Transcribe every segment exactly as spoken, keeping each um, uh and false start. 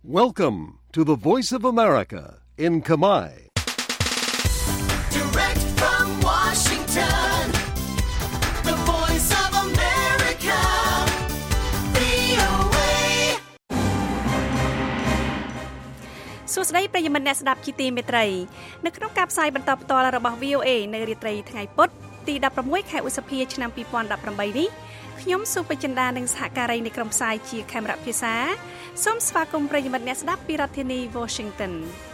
Welcome to the Voice of America in Khmer. Direct from Washington, the Voice of America, វី អូ เอសួស្តីប្រិយមិត្តអ្នកស្ដាប់ជាទីមេត្រីនៅក្នុងការផ្សាយបន្តផ្ទាល់របស់ វី អូ เอ នៅរាត្រីថ្ងៃពុធទីដប់ប្រាំមួយខែឧសភាឆ្នាំពីរពាន់ដប់ប្រាំបីនេះខ្ញុំសុបចិន្តានិងសហការីនៃក្រុមផ្សាយជាខេមរៈភាសាសូមស្វាគមន៍ប្រិយមិត្តអ្នកស្ដាប់ពីរដ្ឋធានី Washington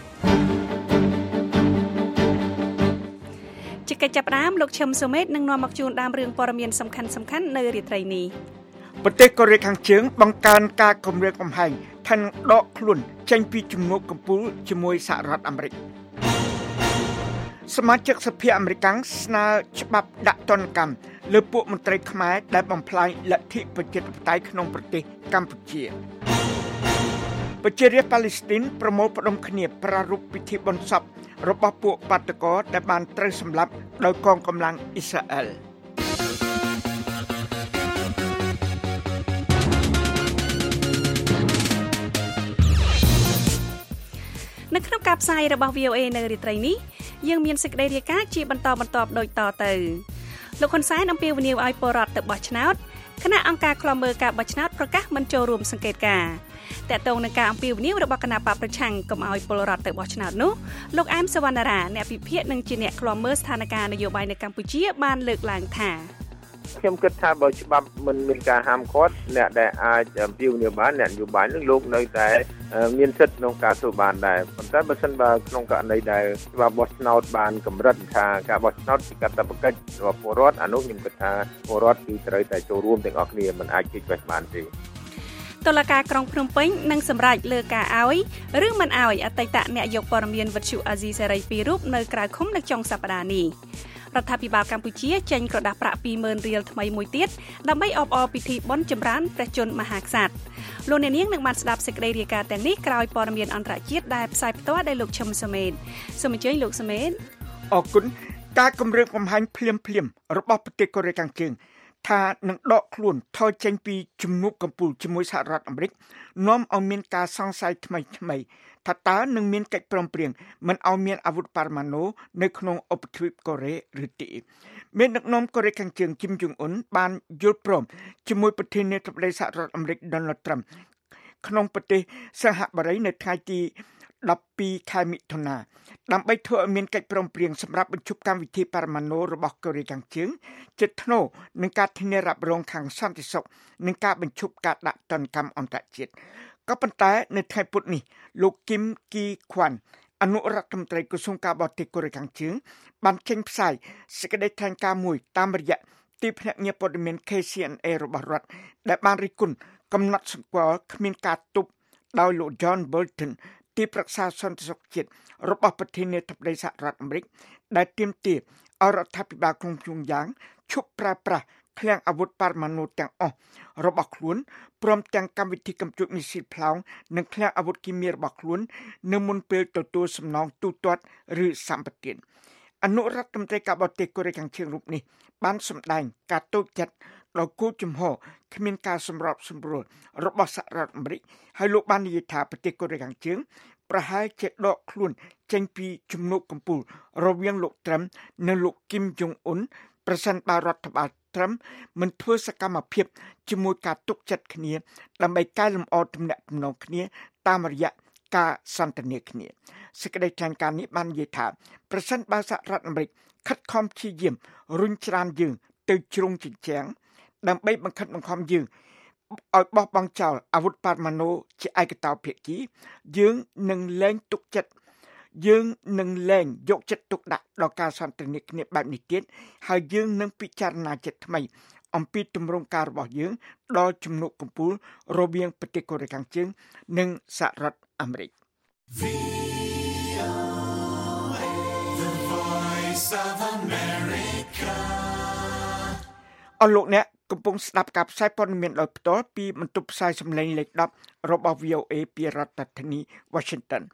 ជាកិច្ចចាប់ផ្ដើមលោកឈឹមសុមេតនឹងនាំមកជូនដើមរឿងព័ត៌មានសំខាន់ៗនៅរាត្រីនេះប្រទេសកូរ៉េខាងជើងបង្កើនការគម្រាមកំហែងថានឹងដកខ្លួនចេញពីជំនួបកំពូលជាមួយសហរដ្ឋអាមេរិកសមាជិកសភាអាមេរិកស្នើច្បាប់ដាក់ទណ្ឌកម្មលើពួកមន្ត្រីខ្មែរដែលបំផ្លាញលទ្ធិប្រជាធិបតេយ្យក្នុងប្រទេសកម្ពុជាប្រជារាស្ត្រប៉ាឡេស្ទីនប្រមូលផ្ដុំគ្នាប្រារព្ធពិធីបុណ្យសពរបស់ពួកបាតុករដែលបានត្រូវសម្លាប់ដោយកងកម្លាំងអ៊ីស្រាអែលនៅក្នុងការផ្សាយរបស់ វី អូ เอ នៅរាត្រីនេះយើងមានសេចក្តីរាយការណ៍ជាបន្តបន្ទាប់ដូចតទៅលោកហ៊ុនសែនអំពាវនាវឲ្យពលរដ្ឋទៅបោះឆ្នោតគណៈអង្គការឃ្លាំមើលការបោះឆ្នោតប្រកាសមិនចូលរួមសង្កេតការណ៍តែតើតើនឹងការអំពាវនាវរបស់គណៈបកប្រឆាំងកុំឲ្យពលរដ្ឋទៅបោះឆ្នោតនោះលោកអែមសវណ្ណារាអ្នកពិភាក្សានិងជាអ្នកឃ្លាំមើលស្ថានភាពនយោបាយនៅកម្ពុជាបានលើកឡើងថាខ្ញុំគិតថាបើច្បាប់មិនមានការហាមឃាត់អ្នកដែលអាចអំពាវនាវបានអ្នកនយោបាយនឹងលោកនៅតែមានសិទ្ធិក្នុងការធ្វើបានដែរប៉ុន្តែបើសិនបើក្នុងករណីដែលច្បាប់បោះឆ្នោតបានកម្រិតថាការបោះឆ្នោតជាកាតព្វកិច្ចរបស់ពលរដ្ឋអានោះខ្ញុំគិតថាពលរដ្ឋគឺត្រូវតែចូលរួមទាំងអស់គ្នាមិនអាចជិះបេះបានទេតុលាការក្រុងភ្នំពេញនឹងសម្រេចលើការឲ្យឬមិនឲ្យអតីតអ្នកយកព័ត៌មានវិទ្យុអាស៊ីសេរីពីររូបនៅក្រៅឃុំនៅចុងសប្តាហ៍នេះរដ្ឋាភិបាលកម្ពុជាចេញក្រដាស់ប្រាក់ ពីរម៉ឺន រៀលថ្មីមួយទៀតដើម្បីអបអរពិធីបុណ្យចម្រើនព្រះជន្មមហាក្សត្រលោកអ្នកនាងនឹងបានស្ដាប់សេចក្តីរាយការណ៍ទាំងនេះក្រោយព័ត៌មានអន្តរជាតិដែលផ្សាយផ្ទាល់ដោយលោកឈឹមសុមេតសូមអញ្ជើញលោកសុមេតអរគុណការគម្រាមកំហែងភ្លាមភ្លាមរបស់ប្រទេសកូរ៉េខាងជើងថានឹងដកខ្លួនថយចេញពីជំនួបកំពូលជាមួយសហរដ្ឋអាមេរិកនាំឲ្យមានការសង្ស័យថ្មីថ្មីថាតើនឹងមានកិច្ចព្រមព្រៀងមិនឲ្យមានអាវុធបរមាណូនៅក្នុងឧបទ្វីបកូរ៉េឬទេមានដឹកនាំកូរ៉េខាងជើងគីម យុងអ៊ុនបានយល់ព្រមជាមួយប្រធានាធិបតីសហរដ្ឋអាមេរិក Donald Trump ក្នុងប្រទេសសិង្ហបុរីនៅថ្ងៃទីដប់ពីរខែមិថុនាដើម្បីធ្វើឲ្យមានកិច្ចព្រមព្រៀងសម្រាប់បញ្ឈប់កម្មវិធីបរមាណូរបស់កូរ៉េខាងជើងជិតថ្នូរនឹងការធានារ៉ាប់រងខាងសន្តិសុខនិងការបញ្ឈប់ការដាក់ទណ្ឌកម្មអន្តរជាតិក៏ប៉ុន្តែនៅថ្ងៃពុធនេះលោកគីមគីខ្វាន់អនុរដ្ឋមន្ត្រីក្រសួងការបរទេសកូរ៉េខាងជើងបានចេញផ្សាយសេចក្តីថ្លែងការណ៍មួយតាមរយៈទីភ្នាក់ងារព័ត៌មាន K C N A របស់រដ្ឋដែលបានរិះគន់កំណត់សម្គាល់គ្មានការទប់ដោយលោក John Bolton ទីប្រឹក្សាសន្តិសុខជាតិរបស់ប្រធានាធិបតីសហរដ្ឋអាមេរិកដែលទាមទារឲ្យរដ្ឋាភិបាលក្រុងព្យុងយ៉ាងឈប់ប្រើប្រាស់ឃ្លាំងអាវុធបរមាណូទាំងអស់របស់ខ្លួនព្រមទាំងកម្មវិធីកំជួចមីស៊ីលផ្លោងនិងឃ្លាំងអាវុធគីមីរបស់ខ្លួននៅមុនពេលទទួលសំណងទូទាត់ឬសម្បទានអនុរដ្ឋមន្ត្រីការបរទេសកូរ៉េខាងជើងរូបនេះបានសម្ដែងការតូចចិត្តដោយគោលជំហរគ្មានការសម្របសម្រួលរបស់សហរដ្ឋអាមេរិកហើយលោកបាននិយាយថាប្រទេសកូរ៉េខាងជើងប្រហែលជាដកខ្លួនចេញពីជំនួបកំពូលរវាងលោកត្រាំនិងលោកគីម យុងអ៊ុនប្រសិនបើរដ្ឋបាលត្រាំមិនធ្វើសកម្មភាពជាមួយការទុកចិត្តគ្នាដើម្បីកែលម្អទំនាក់ទំនងគ្នាតាមរយៈការសន្ទនាគ្នាសេចក្តីថ្លែងការណ៍នេះបាននិយាយថាប្រសិនបើសហរដ្ឋអាមេរិកខិតខំព្យាយាមរុញច្រានយើងទៅជ្រុងជញ្ជាំងដើម្បីបង្ខិតបង្ខំយើងឲ្យបោះបង់ចោលអាវុធបរមាណូជាឯកតោភាគីយើងនឹងលែងទុកចិត្តយើងនឹងលែងយកចិត្តទុកដាក់ដល់ការសន្ទនាគ្នាបែបនេះទៀតហើយយើងនឹងពិចារណាចិត្តថ្មីអំពីទម្រង់ការរបស់យើងដល់ជំនួបកំពូលរវាងប្រទេសកូរ៉េខាងជើងនិងសហរដ្ឋអាមេរិកវី អូ เอ The Voice of America អរលោកអ្នកកំពុងស្ដាប់ការផ្សាយព័ត៌មានដោយផ្ទាល់ពីបន្ទប់ផ្សាយសំឡេងលេខដប់របស់ វី អូ เอ ពីរដ្ឋធានី Washington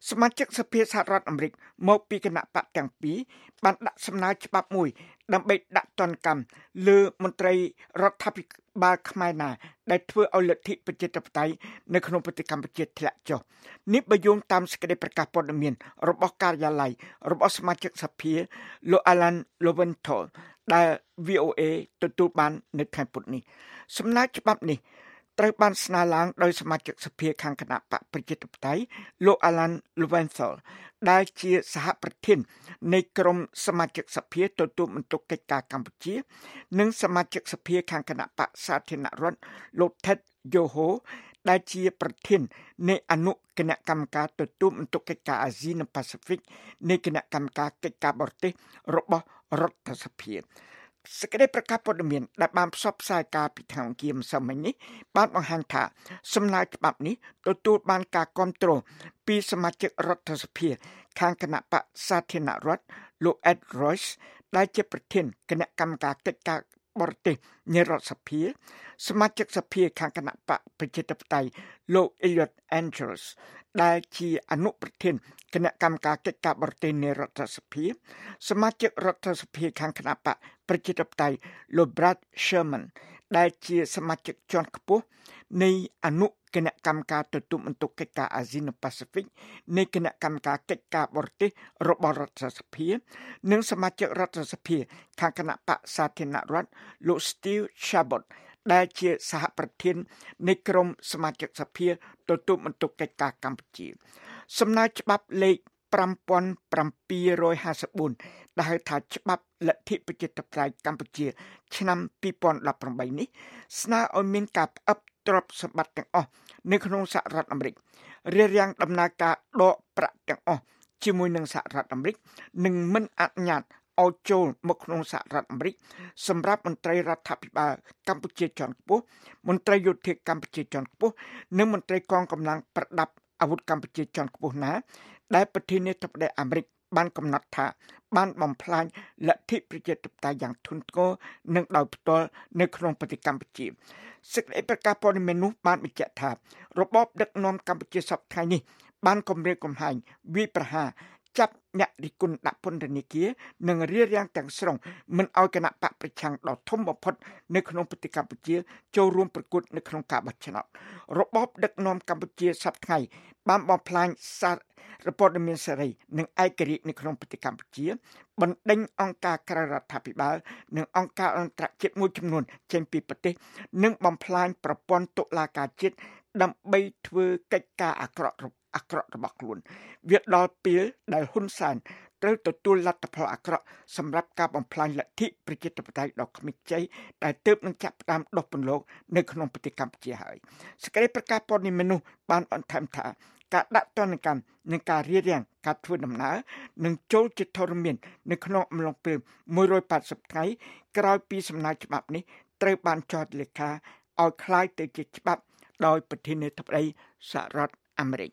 សមាជិកសភាសហរដ្ឋអាមេរិកមកពីគណៈបកទាំងពីរបានដាក់សំណើច្បាប់មួយដើម្បីដាក់ទណ្ឌកម្មលើមន្ត្រីរដ្ឋាភិបាលខ្មែរណាដែលធ្វើឲ្យលទ្ធិប្រជាធិបតេយ្យនៅក្នុងប្រទេសកម្ពុជាធ្លាក់ចុះនេះបើយោងតាមសេចក្តីប្រកាសព័ត៌មានរបស់ការិយាល័យរបស់សមាជិកសភាលោក Alan Lowenthal ដែល វី អូ เอ ទទួលបាននៅខែពុធនេះសំណើច្បាប់នេះត្រូវបានស្នើឡើងដោយសមាជិកសភាខាងគណៈបកប្រជាធិបតេយ្យលោក Alan Lowenthal ដែលជាសហប្រធាននៃក្រុមសមាជិកសភាទទួលបន្ទុកកិច្ចការកម្ពុជានិងសមាជិកសភាខាងគណៈបកសាធារណរដ្ឋលោក Ted Yoho ដែលជាប្រធាននៃអនុគណៈកម្មការទទួលបន្ទុកកិច្ចការអាស៊ីនិងប៉ាស៊ីហ្វិកនៃគណៈកម្មការកិច្ចការបរទេសរបស់រដ្ឋសភាសេចក្តីប្រកាសព័ត៌មានដែលបានផ្សព្វផ្សាយការពីថ្ងៃអង្គារម្សិលមិញនេះបានបង្ហាញថាសំណើច្បាប់នេះទទួលបានការគាំទ្រពីសមាជិករដ្ឋសភាខាងគណៈបកសាធារណរដ្ឋលោក Ed Royce ដែលជាប្រធានគណៈកម្មការកិច្ចការបរទេសនៃរដ្ឋសភាសមាជិកសភាខាងគណៈបកប្រជាធិបតេយ្យលោក Eliot Andrews ដែលជាអនុប្រធានគណៈកម្មការកិច្ចការបរទេសនៃរដ្ឋសភាសមាជិករដ្ឋសភាខាងគណៈបកប្រជាធិបតេយ្យលោក Brad Sherman ដែលជាសមាជិកជាន់ខ្ពស់នៃអនុគណៈកម្មការទទួលបន្ទុកកិច្ចការអាស៊ីនិងប៉ាស៊ីហ្វិកនៃគណៈកម្មការកិច្ចការបរទេសរបស់រដ្ឋសភានិងសមាជិករដ្ឋសភាខាងគណៈបកសាធារណរដ្ឋលោក Steve Chabot ដែលជាសហប្រធាននៃក្រុមសមាជិកសភាទទួលបន្ទុកកិច្ចការកម្ពុជាសំណើច្បាប់លេខfive thousand seven hundred fifty-fourដែលហៅថាច្បាប់លទ្ធិប្រជាធិបតេយ្យកម្ពុជាឆ្នាំtwo thousand eighteenនេះស្នើឲ្យមានការផ្អឹបទ្រព្យសម្បត្តិទាំងអស់នៅក្នុងសហរដ្ឋអាមេរិករារាំងដំណើរការដកប្រាក់ទាំងអស់ជាមួយនឹងសហរដ្ឋអាមេរិកនិងមិនអនុញ្ញាតឲ្យចូលមកក្នុងសហរដ្ឋអាមេរិកសម្រាប់មន្ត្រីរដ្ឋាភិបាលកម្ពុជាជាន់ខ្ពស់មន្ត្រីយោធាកម្ពុជាជាន់ខ្ពស់និងមន្ត្រីកងកម្លាំងប្រដាប់អាវុធកម្ពុជាជាន់ខ្ពស់ណាដែលប្រធានាធិបតីអាមេរិកបានកំណត់ថាបានបំផ្លាញលទ្ធិប្រជាធិបតេយ្យយ៉ាងធ្ងន់ធ្ងរនិងដោយផ្ទាល់នៅក្នុងប្រទេសកម្ពុជាសេចក្តីប្រកាសព័ត៌មាននោះបានបញ្ជាក់ថារបបដឹកនាំកម្ពុជាសពថ្ងៃនេះបានគម្រាមកំហែងវាយប្រហារចាប់អ្នករិះគន់ដាក់ពន្ធនាគារនិងរារាំងទាំងស្រុងមិនឲ្យគណៈបកប្រឆាំងដ៏ធំបំផុតនៅក្នុងប្រទេសកម្ពុជាចូលរួមប្រកួតនៅក្នុងការបោះឆ្នោតរបបដឹកនាំកម្ពុជាសប្តាហ៍ថ្ងៃបានបំផ្លាញសារព័ត៌មានសេរីនិងឯករាជ្យនៅក្នុងប្រទេសកម្ពុជាបណ្ដេញអង្គការក្រៅរដ្ឋាភិបាលនិងអង្គការអន្តរជាតិមួយចំនួនចេញពីប្រទេសនិងបំផ្លាញប្រព័ន្ធតុលាការជាតិដើម្បីធ្វើកិច្ចការអាក្រក់អាក្រក់របស់ខ្លួនវាដល់ពេលដែលហ៊ុនសែនត្រូវទទួលលទ្ធផលអាក្រក់សម្រាប់ការបំផ្លាញលទ្ធិប្រជាធិបតេយ្យដ៏គ្មានខ្ចីដែលទើបនឹងចាប់ផ្ដើមដុះពន្លកនៅក្នុងប្រទេសកម្ពុជាហើយសេចក្តីប្រកាសព័ត៌មាននោះបានបន្ថែមថាការដាក់ទណ្ឌកម្មនិងការរារាំងការធ្វើដំណើរនឹងចូលជាធរមាននៅក្នុងអំឡុងពេលone hundred eightyថ្ងៃក្រោយពីសំណើច្បាប់នេះត្រូវបានចុះលេខាឲ្យคล้ายទៅជាច្បាប់ដោយប្រធានាធិបតីសហរដ្ឋអាមេរិក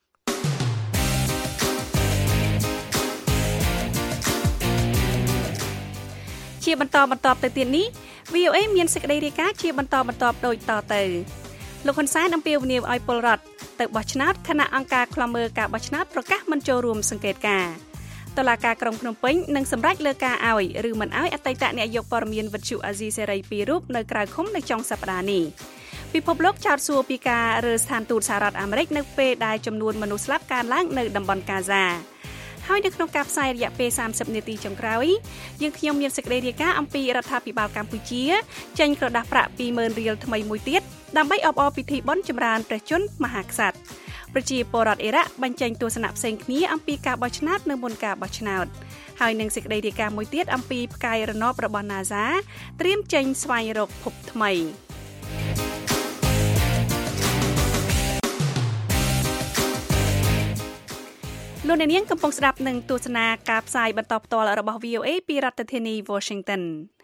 ជាបន្តបន្តទៅទៀតនេះ វី អូ เอ មានសេចក្តីរាយការណ៍ជាបន្តបន្តដូចតទៅលោកហ៊ុនសែនអំពាវនាវឲ្យពលរដ្ឋទៅបោះឆ្នោតគណៈអង្គការឃ្លាំមើលការបោះឆ្នោតប្រកាសមិនចូលរួមសង្កេតការណ៍តុលាការក្រុងភ្នំពេញនឹងសម្រេចលើការឲ្យឬមិនឲ្យអតីតនាយកព័ត៌មានវិទ្យុអាស៊ីសេរីពីររូបនៅក្រៅឃុំនៅចុងសប្តាហ៍នេះពិភពលោកចោទសួរពីការរើស្ថានទូតសហរដ្ឋអាមេរិកនៅពេលដែលចំនួនមនុស្សស្លាប់កើនឡើងនៅតំបន់កាហ្សាហើយនៅក្នុងការផ្សាយរយៈពេលthirtyនាទីចុងក្រោយយើងខ្ញុំមានសេចក្តីរាយការណ៍អំពីរដ្ឋាភិបាលកម្ពុជាចេញក្រដាស់ប្រាក់two thousandរៀលថ្មីមួយទៀតដើម្បីអបអរពិធីបុណ្យចម្រើនព្រះជន្មមហាក្សត្រប្រជាពលរដ្ឋអ៊ីរ៉ាក់បញ្ចេញទស្សនៈផ្សេងគ្នាអំពីការបោះឆ្នោតនៅមុនការបោះឆ្នោតហើយនឹងសេចក្តីរាយការណ៍មួយទៀតអំពីផ្កាយរណបរបស់ NASA ត្រៀមចេញស្វែងរកភពថ្មីលោកអ្នកនាងកំពុងស្ដាប់នឹងទស្សនាការផ្សាយបន្តផ្ទាល់របស់ វី អូ เอ ពីរដ្ឋធានី Washington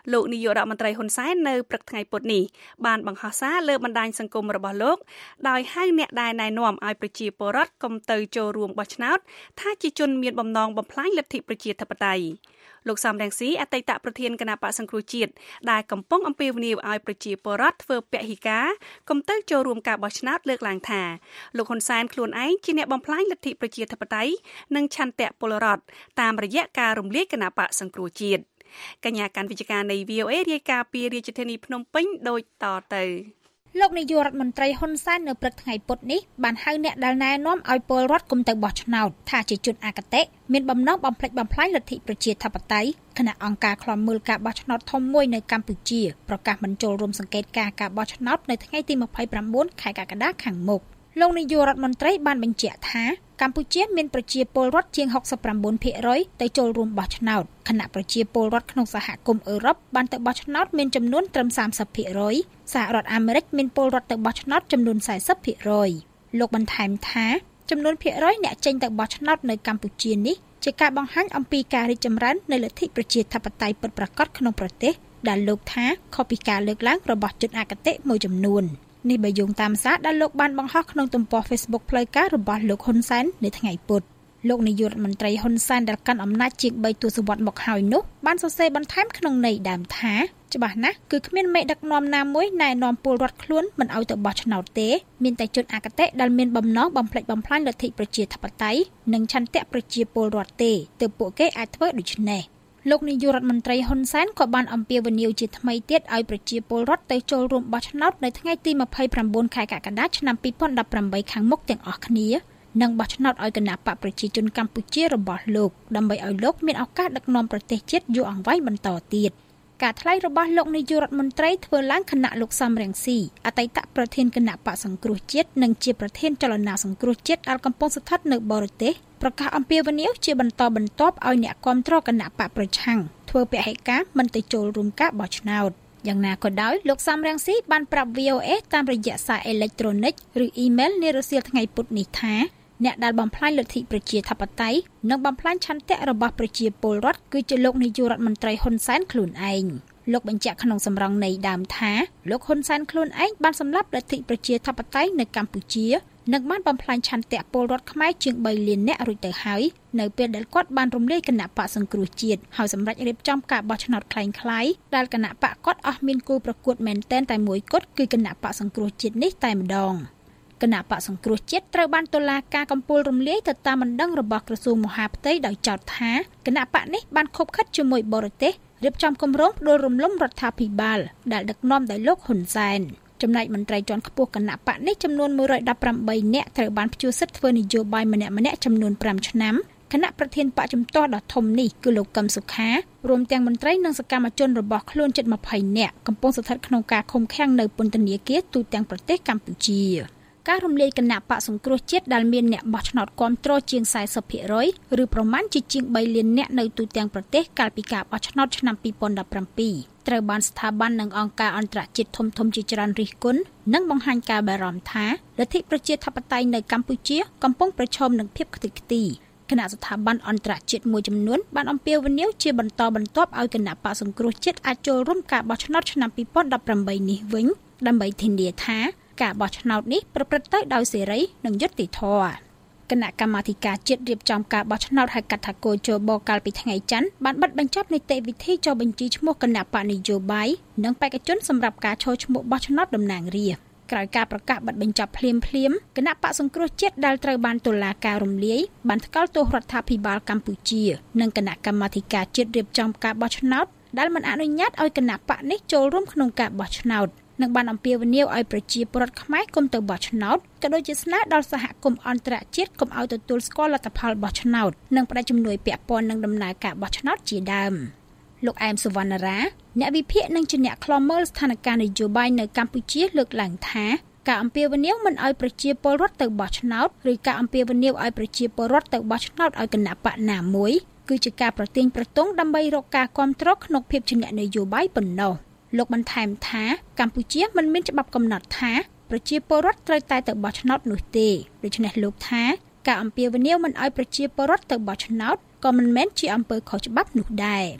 លោកនាយករដ្ឋមន្ត្រីហ៊ុនសែននៅព្រឹកថ្ងៃពុធនេះបានបង្ហោះសារលើបណ្ដាញសង្គមរបស់លោកដោយហៅអ្នកដែលណែនាំឲ្យប្រជាពលរដ្ឋកុំទៅចូលរួមបោះឆ្នោតថាជាជនមានបំណងបំផ្លាញលទ្ធិប្រជាធិបតេយ្យលោកសំរងស៊ីអតីតប្រធានគណៈបក្សសង្គ្រោះជាតិដែលកំពុងអំពាវនាវឲ្យប្រជាពលរដ្ឋធ្វើពហិការកុំទៅចូលរួមការបោះឆ្នោតលើកឡើងថាលោកហ៊ុនសែនខ្លួនឯងជាអ្នកបំផ្លាញលទ្ធិប្រជាធិបតេយ្យនិងឆន្ទៈពលរដ្ឋតាមរយៈការរំលាយគណៈបក្សសង្គ្រោះជាតិកញ្ញាកាន់វិទ្យការនៃ វី អូ អេ រាយការណ៍ពីរាជធានីភ្នំពេញដូចតទៅលោកនាយករដ្ឋមន្ត្រីហ៊ុនសែននៅព្រឹកថ្ងៃពុធនេះបានហៅអ្នកដែលណែនាំឲ្យពលរដ្ឋគុំទៅបោះឆ្នោតថាជាជនអគតិមានបំណងបំផ្លិចបំផ្លាញលទ្ធិប្រជាធិបតេយ្យគណៈអង្គការឃ្លាំមើលការបោះឆ្នោតធំមួយនៅកម្ពុជាប្រកាសមិនចូលរួមសង្កេតការណ៍ការបោះឆ្នោតនៅថ្ងៃទីម្ភៃប្រាំបួនខែកក្កដាខាងមុខលោកនាយករដ្ឋមន្ត្រីបានបញ្ជាក់ថាកម្ពុជាមានប្រជាពលរដ្ឋជាង ហុកសិបប្រាំបួនភាគរយ ទៅចូលរួមបោះឆ្នោតខណៈប្រជាពលរដ្ឋក្នុងសហគមន៍អឺរ៉ុបបានទៅបោះឆ្នោតមានចំនួនត្រឹម សាមសិបភាគរយ សហរដ្ឋអាមេរិកមានពលរដ្ឋទៅបោះឆ្នោតចំនួន ៤០ភាគរយ លោកបន្ថែមថាចំនួនភាគរយអ្នកចេញទៅបោះឆ្នោតនៅកម្ពុជានេះជាការបង្ហាញអំពីការរីកចម្រើននៃលទ្ធិប្រជាធិបតេយ្យពិតប្រាកដក្នុងប្រទេសដែលលោកថាខុសពីការលើកឡើងរបស់ជនអគតិមួយចំនួននេះបើយោងតាមសារដែលលោកបានបង្ហោះក្នុងទំព័រ Facebook ផ្លូវការរបស់លោកហ៊ុនសែននៅថ្ងៃពុធលោកនាយករដ្ឋមន្ត្រីហ៊ុនសែនដែលកាន់អំណាចជាងបីទសវត្សរ៍មកហើយនោះបានសរសេរបន្ថែមក្នុងន័យដើមថាច្បាស់ណាស់គឺគ្មានមេដឹកនាំណាមួយណែនាំពលរដ្ឋខ្លួនមិនឲ្យទៅបោះឆ្នោតទេមានតែជនអគតិដែលមានបំណងបំផ្លិចបំផ្លាញលទ្ធិប្រជាធិបតេយ្យនិងឆន្ទៈប្រជាពលរដ្ឋទេទើបពួកគេអាចធ្វើដូច្នេះលោកនាយករដ្ឋមន្ត្រីហ៊ុនសែនក៏បានអំពាវនាវជាថ្មីទៀតឲ្យប្រជាពលរដ្ឋទៅចូលរួមបោះឆ្នោតនៅថ្ងៃទីម្ភៃប្រាំបួនខែកក្កដាឆ្នាំពីរពាន់ដប់ប្រាំបីខាងមុខទាំងអស់គ្នានិងបោះឆ្នោតឲ្យគណៈបកប្រជាជនកម្ពុជារបស់លោកដើម្បីឲ្យលោកមានឱកាសដឹកនាំប្រទេសជាតិយូរអង្វែងបន្តទៀតការថ្លែងរបស់លោកនាយករដ្ឋមន្ត្រីធ្វើឡើងខណៈលោកសំរងស៊ីអតីតប្រធានគណៈបកសង្គ្រោះជាតិនិងជាប្រធានចលនាសង្គ្រោះជាតិដែលកំពុងស្ថិតនៅបរទេសប្រកាសអំពាវនាវជាបន្តបន្ទាប់ឲ្យអ្នកគាំទ្រគណៈបកប្រឆាំងធ្វើពហិការមិនទៅចូលរួមការបោះឆ្នោតយ៉ាងណាក៏ដោយលោកសំរងស៊ីបានប្រាប់ វី អូ អេ តាមរយៈសារអេឡិចត្រូនិកឬអ៊ីមែលនារសៀលថ្ងៃពុធនេះថាអ្នកដែលបំផ្លាញលទ្ធិប្រជាធិបតេយ្យនិងបំផ្លាញឆន្ទៈរបស់ប្រជាពលរដ្ឋគឺជាលោកនាយករដ្ឋមន្ត្រីហ៊ុនសែនខ្លួនឯងលោកបញ្ជាក់ក្នុងសម្រងន័យដើមថាលោកហ៊ុនសែនខ្លួនឯងបានសម្លាប់លទ្ធិប្រជាធិបតេយ្យនៅកម្ពុជានិងបានបំផ្លាញឆន្ទៈពលរដ្ឋខ្មែរជាងបីលាននាក់រួចទៅហើយនៅពេលដែលគាត់បានរំលាយគណៈបកសង្គ្រោះជាតិហើយសម្រេចរៀបចំការបោះឆ្នោតคล้ายៗដែលគណៈបកគាត់អស់មានគូប្រកួតមែនទែនតែមួយគត់គឺគណៈបកសង្គ្រោះជាតិនេះតែម្ដងគណៈបកសង្គ្រោះជាតិត្រូវបានតុលាការកំពូលរំលាយទៅតាមបណ្ដឹងរបស់ក្រសួងមហាផ្ទៃដោយចោទថាគណៈបកនេះបានខົບខិតជាមួយបរទេសរៀបចំគម្រោងផ្ដួលរំលំរដ្ឋាភិបាលដែលដឹកនាំដោយលោកហ៊ុនសែនចំណែកមន្ត្រីជាន់ខ្ពស់គណៈបកនេះចំនួនមួយរយដប់ប្រាំបីនាក់ត្រូវបានព្យួរសិទ្ធិធ្វើនយោបាយម្នាក់ម្នាក់ចំនួនប្រាំឆ្នាំគណៈប្រធានបកជំទាស់ដ៏ធំនេះគឺលោកកឹមសុខារួមទាំងមន្ត្រីនិងសកម្មជនរបស់ខ្លួនជិតម្ភៃនាក់កំពុងស្ថិតក្នុងការឃុំឃាំងនៅពន្ធនាគារទូទាំងប្រទេសកម្ពុជាការរំលាយគណៈបកសង្គ្រោះជាតិដែលមានអ្នកបោះឆ្នោតគាំទ្រជាង សែសិបភាគរយ ឬប្រមាណជាជាងបីលាននាក់នៅទូទាំងប្រទេសកាលពីការបោះឆ្នោតឆ្នាំពីរពាន់ដប់ប្រាំពីរត្រូវបានស្ថាប័ននិងអង្គការអន្តរជាតិធំៗជាច្រើនរិះគន់និងបង្ហាញការបារម្ភថាលទ្ធិប្រជាធិបតេយ្យនៅកម្ពុជាកំពុងប្រឈមនឹងភាពខ្ទេចខ្ទីគណៈស្ថាប័នអន្តរជាតិមួយចំនួនបានអំពាវនាវជាបន្តបន្ទាប់ឲ្យគណៈបកសង្គ្រោះជាតិអាចចូលរួមការបោះឆ្នោតឆ្នាំពីរពាន់ដប់ប្រាំបីនេះវិញដើម្បីធានាថាការបោះឆ្នោតនេះប្រព្រឹត្តទៅដោយសេរីនិងយុត្តិធម៌គណៈកម្មាធិការជាតិរៀបចំការបោះឆ្នោតហៅកាត់ថាគោជបកាលពីថ្ងៃច័ន្ទបានបិទបញ្ចប់នីតិវិធីចុះបញ្ជីឈ្មោះគណៈបកនយោបាយនិងបេក្ខជនសម្រាប់ការចូលឈ្មោះបោះឆ្នោតតំណាងរាស្ត្រក្រោយការប្រកាសបិទបញ្ចប់ភ្លាមភ្លាមគណៈបកសង្គ្រោះជាតិដែលត្រូវបានតុលាការរំលាយបានថ្កោលទោសរដ្ឋាភិបាលកម្ពុជានិងគណៈកម្មាធិការជាតិរៀបចំការបោះឆ្នោតដែលមិនអនុញ្ញាតឲ្យគណៈបកនេះចូលរួមក្នុងការបោះឆ្នោតនិងបានអំពាវនាវឲ្យប្រជាពលរដ្ឋខ្មែរគុំទៅបោះឆ្នោតក៏ដូចជាស្នើដល់សហគមន៍អន្តរជាតិគុំឲ្យទទួលស្គាល់លទ្ធផលបោះឆ្នោតនិងផ្តល់ជំនួយពាក់ព័ន្ធនឹងដំណើរការបោះឆ្នោតជាដើមលោកអែមសុវណ្ណរាអ្នកវិភាគនិងជាអ្នកឃ្លាំមើលស្ថានភាពនយោបាយនៅកម្ពុជាលើកឡើងថាការអំពាវនាវមិនឲ្យប្រជាពលរដ្ឋទៅបោះឆ្នោតឬការអំពាវនាវឲ្យប្រជាពលរដ្ឋទៅបោះឆ្នោតឲ្យគណៈបកណាមួយគឺជាការប្រទាញប្រទង់ដើម្បីរកការគាំទ្រក្នុងភាពជាអ្នកនយោបាយប៉ុណ្ណោះលោកបន្ថែមថាកម្ពុជាមិនមានច្បាប់កំណត់ថាប្រជាពលរដ្ឋត្រូវតែទៅបោះឆ្នោតនោះទេដូច្នេះលោកថាការអំពាវនាវមិនឲ្យប្រជាពលរដ្ឋទៅបោះឆ្នោតក៏មិនមែនជាអំពើខុសច្បាប់នោះដែរ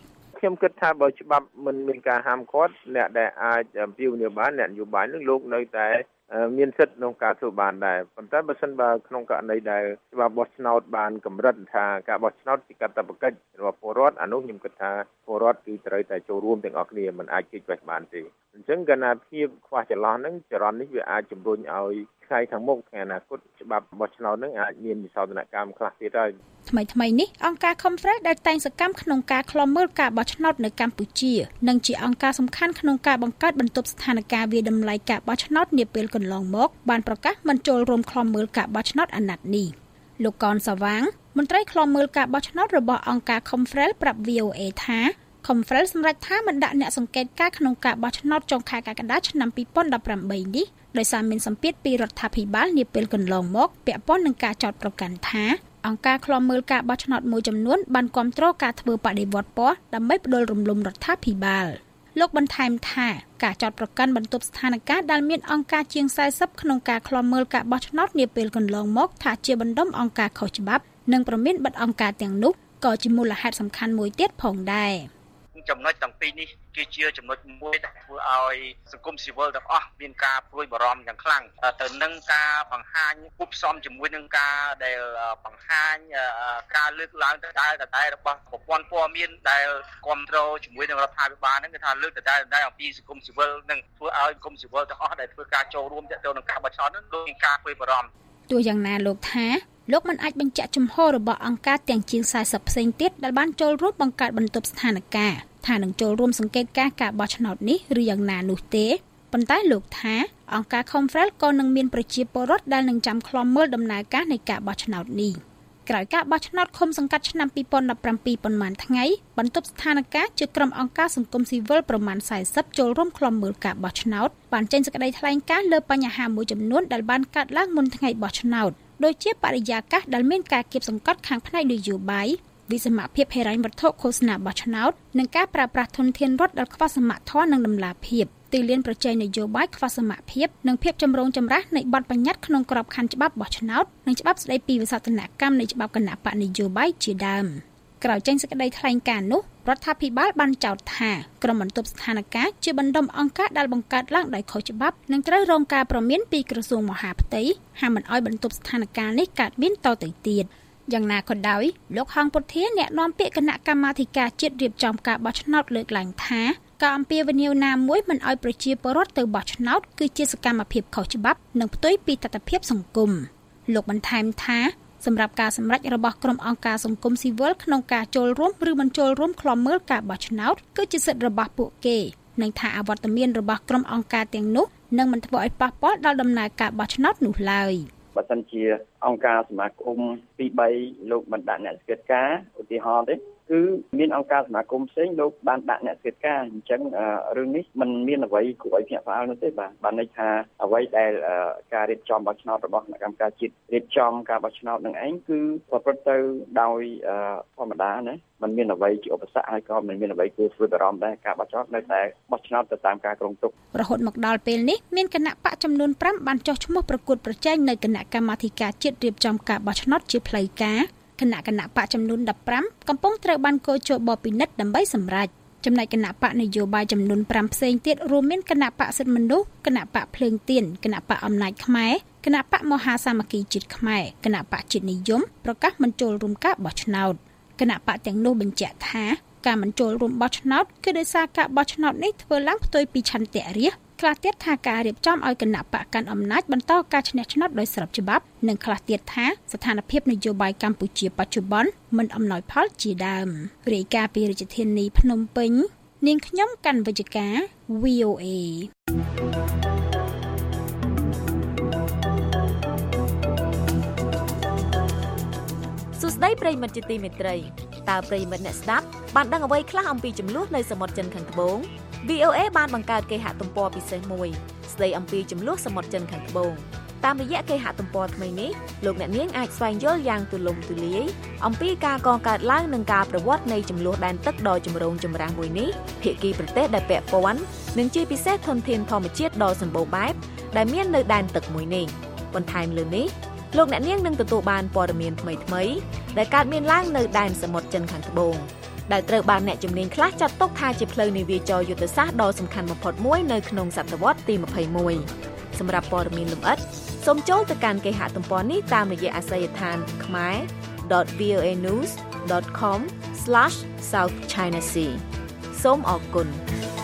ខ្ញុំគិតថាបើច្បាប់មិនមានការហាមឃាត់អ្នកដែលអាចអំពាវនាវបានអ្នកនយោបាយនឹងលោកនៅតែមានសិទ្ធិក្នុងការធ្វើបានដែរប៉ុន្តែបើសិនបើក្នុងករណីដែលច្បាប់បោះឆ្នោតបានកម្រិតថាការបោះឆ្នោតជាកាតព្វកិច្ចរបស់ពលរដ្ឋអានោះខ្ញុំគិតថាពលរដ្ឋគឺត្រូវតែចូលរួមទាំងអស់គ្នាមិនអាចគេចវេះបានទេអញ្ចឹងកណ្ដាភាពខ្វះចន្លោះហ្នឹងចរន្តនេះវាអាចជំរុញឲ្យថ្ងៃខាងមុខថ្ងៃអនាគតច្បាប់បោះឆ្នោតហ្នឹងអាចមានវិសោធនកម្មខ្លះទៀតហើយថ្មីថ្មីនេះអង្គការ Conference ដែលតែងសកម្មក្នុងការឃ្លាំមើលការបោះឆ្នោតនៅកម្ពុជានិងជាអង្គការសំខាន់ក្នុងការបង្កើតបន្ទប់ស្ថានភាពវាតម្លៃការបោះឆ្នោតនាពេលកន្លងមកបានប្រកាសមិនចូលរួមឃ្លាំមើលការបោះឆ្នោតអាណត្តិនេះលោកកនសាវាងមន្ត្រីឃ្លាំមើលការបោះឆ្នោតរបស់អង្គការ Conference ប្រាប់ វី អូ អេ ថា Conference សម្រេចថាមិនដាក់អ្នកសង្កេតការណ៍ក្នុងការបោះឆ្នោតចុងខែកក្កដាឆ្នាំពីរពាន់ដប់ប្រាំបីនេះដោយសារមានសម្ពាធពីរដ្ឋាភិបាលនាពេលកន្លងមកពាក់ព័ន្ធនឹងការចោទប្រកាន់ថាអង្គការឃ្លាំមើលការបោះឆ្នោតមួយចំនួនបានគាំទ្រការធ្វើបដិវត្តពណ៌ដើម្បីផ្ដួលរំលំរដ្ឋាភិបាលលោកបន្ថែមថាការចោទប្រកាន់បន្ទប់ស្ថានភាពដែលមានអង្គការជាងสี่สิบក្នុងការឃ្លាំមើលការបោះឆ្នោតនាពេលកន្លងមកថាជាបណ្ដុំអង្គការខុសច្បាប់និងប្រមានបិទអង្គការទាំងនោះក៏ជាមូលហេតុសំខាន់មួយទៀតផងដែរចំណុចទាំងពីរនេះគឺជាចំណុចមួយដែលធ្វើឲ្យសង្គមស៊ីវិលទាំងអស់មានការព្រួយបារម្ភយ៉ាងខ្លាំងទៅនឹងការបង្ហាញគូផ្សំជាមួយនឹងការដែលបង្ហាញការលើកឡើងដដែលដដែលរបស់ប្រព័ន្ធព័ត៌មានដែលគ្រប់គ្រងជាមួយនឹងរដ្ឋាភិបាលហ្នឹងគឺថាលើកដដែលដដែលអំពីសង្គមស៊ីវិលនឹងធ្វើឲ្យសង្គមស៊ីវិលទាំងអស់ដែលធ្វើការចូលរួមទាក់ទងនឹងការបោះឆ្នោតហ្នឹងដូចមានការព្រួយបារម្ភទោះយ៉ាងណាលោកថាលោកមិនអាចបញ្ជាក់ជំហររបស់អង្គការទាំងជាងสี่สิบផ្សេងទៀតដែលបានចូលរួមបង្កើតបន្ទប់ស្ថានភាពថានឹងចូលរួមសង្កេតការណ៍ការបោះឆ្នោតនេះឬយ៉ាងណានោះទេប៉ុន្តែលោកថាអង្គការ Conference ក៏នឹងមានប្រជាពលរដ្ឋដែលនឹងចាំឃ្លាំមើលដំណើរការនៃការបោះឆ្នោតនេះក្រោយការបោះឆ្នោតឃុំសង្កាត់ឆ្នាំពីរពាន់ដប់ប្រាំពីរប៉ុន្មានថ្ងៃបន្ទប់ស្ថានភាពជាក្រុមអង្គការសង្គមស៊ីវិលប្រមាណสี่สิบចូលរួមឃ្លាំមើលការបោះឆ្នោតបានចេញសេចក្តីថ្លែងការណ៍លើបញ្ហាមួយចំនួនដែលបានកើតឡើងមុនថ្ងៃបោះឆ្នោតដូចជាបរិយាកាសដែលមានការគៀបសង្កត់ខាងផ្នែកនយោបាយវិសមភាពហិរញ្ញវត្ថុឃោសនាបោះឆ្នោតនិងការប្រើប្រាស់ធនធានរដ្ឋដែលខ្វះសមត្ថភាពនិងដំណាភាពទីលានប្រជែងនយោបាយខ្វះសមភាពនិងភាពចម្រូងចម្រាសនៃបទបញ្ញត្តិក្នុងក្របខ័ណ្ឌច្បាប់បោះឆ្នោតនិងច្បាប់ស្តីពីវិសោធនកម្មនៃច្បាប់គណៈបកនយោបាយជាដើមក្រោយចេញសេចក្តីថ្លែងការណ៍នោះរដ្ឋាភិបាលបានចោទថាក្រុមបន្ទប់ស្ថានភាពជាបណ្ដុំអង្គការដែលបង្កើតឡើងដោយខុសច្បាប់និងត្រូវរងការព្រមានពីក្រសួងមហាផ្ទៃហាមមិនឲ្យបន្ទប់ស្ថានភាពនេះកើតមានតទៅទៀតយ៉ាងណាក៏ដោយលោកហងពុធាអ្នកនាំពាក្យគណៈកម្មាធិការជាតិរៀបចំការបោះឆ្នោតលើកឡើងថាការអំពាវនាវណាមួយមិនឲ្យប្រជាពលរដ្ឋទៅបោះឆ្នោតគឺជាសកម្មភាពខុសច្បាប់និងផ្ទុយពីតថភាពសង្គមលោកបន្ថែមថាសម្រាប់ការសម្រេចរបស់ក្រុមអង្គការសង្គមស៊ីវិលក្នុងការចូលរួមឬមិនចូលរួមឃ្លាំមើលការបោះឆ្នោតគឺជាសិទ្ធិរបស់ពួកគេនិងថាអវត្តមានរបស់ក្រុមអង្គការទាំងនោះនឹងមិនធ្វើឲ្យប៉ះពាល់ដល់ដំណើរការបោះឆ្នោតនោះឡើយបើសិនជាអង្គការសមាគមពីរបីលោកមិនដាក់អ្នកសង្កេតការណ៍ឧទាហរណ៍ទេគឺមានអង្គការសមាគមផ្សេងលោកបានដាក់អ្នកសង្កេតការណ៍អញ្ចឹងរឿងនេះมันមានអ្វីគួរឲ្យភ្ញាក់ផ្អើលនោះទេបាទបានន័យថាអ្វីដែលការរៀបចំបោះឆ្នោតរបស់គណៈកម្មការជាតិរៀបចំការបោះឆ្នោតនឹងឯងគឺប្រព្រឹត្តទៅដោយធម្មតាណាมันមានអ្វីជាឧបសគ្គហើយក៏មិនមានអ្វីគួរព្រួយបារម្ភដែរការបោះឆ្នោតនៅតែបោះឆ្នោតទៅតាមការគ្រោងទុករហូតមកដល់ពេលនេះមានគណៈបកចំនួនប្រាំបានចុះឈ្មោះប្រកួតប្រជែងនៅគណៈកម្មាធិការជាតិរៀបចំការបោះឆ្នោតជាផ្លូវការគណៈគណៈបកចំនួនដប់ប្រាំកំពុងត្រូវបានកោជបពិនិត្យដើម្បីសម្រេចចំណែកគណៈបកនយោបាយចំនួនប្រាំផ្សេងទៀតរួមមានគណៈបកសិទ្ធិមនុស្សគណៈបកភ្លើងទៀនគណៈបកអំណាចខ្មែរគណៈបកមហាសាមគ្គីជាតិខ្មែរគណៈបកជាតិនិយមប្រកាសមិនចូលរួមការបោះឆ្នោតគណៈបកទាំងនោះបញ្ជាក់ថាការមិនចូលរួមបោះឆ្នោតគឺដោយសារការបោះឆ្នោតនេះធ្វើឡើងផ្ទុយពីឆន្ទៈរាស្ត្រខ្លះទៀតថាការរៀបចំឲ្យគណៈបកកាន់អំណាចបន្តការឈ្នះឆ្នោតដោយស្របច្បាប់និងខ្លះទៀតថាស្ថានភាពនយោបាយកម្ពុជាបច្ចុប្បន្នមិនអំណោយផលជាដើមរាយការណ៍ពីរាជធានីភ្នំពេញនាងខ្ញុំកាន់វិជ្ជការ វី អូ អេសួស្តីប្រិយមិត្តជាទីមេត្រីតើប្រិយមិត្តអ្នកស្ដាប់បានដឹងអ្វីខ្លះអំពីចំនួននៅសមុទ្រចិនខាងត្បូង វី អូ អេ បានបង្កើតគេហទំព័រពិសេសមួយស្ដីអំពីចំនួនសមុទ្រចិនខាងត្បូងតាមរយៈគេហទំព័រថ្មីនេះលោកអ្នកនាងអាចស្វែងយល់យ៉ាងទូលំទូលាយអំពីការកកើតឡើងនិងការប្រវត្តិនៃចំនួនដែនទឹកដ៏ចម្រូងចម្រាសមួយនេះភាគីប្រទេសដែលពាក់ព័ន្ធនិងជាពិសេសធនធានធម្មជាតិដ៏សម្បូរបែបដែលមាននៅដែនទឹកមួយនេះបន្ថែមលើនេះលោកអ្នកនាងនឹងទទួលបានព័ត៌មានថ្មីៗដែលកើតមានឡើងនៅដែនសមុទ្រចិនខាងត្បូងដែលត្រូវបានអ្នកជំនាញខ្លះចាត់ទុកថាជាផ្លូវនាវាចរយុទ្ធសាស្ត្រដ៏សំខាន់បំផុតមួយនៅក្នុងសតវត្សទីម្ភៃមួយ សម្រាប់ព័ត៌មានលម្អិតសូមចូលទៅកាន់គេហទំព័រនេះតាមរយៈអាសយដ្ឋាន ខមែរ ដត វី អូ เอ นิวส์ ដត com ស្លាស សាউធ ឆាយណា ซี សូមអរគុណ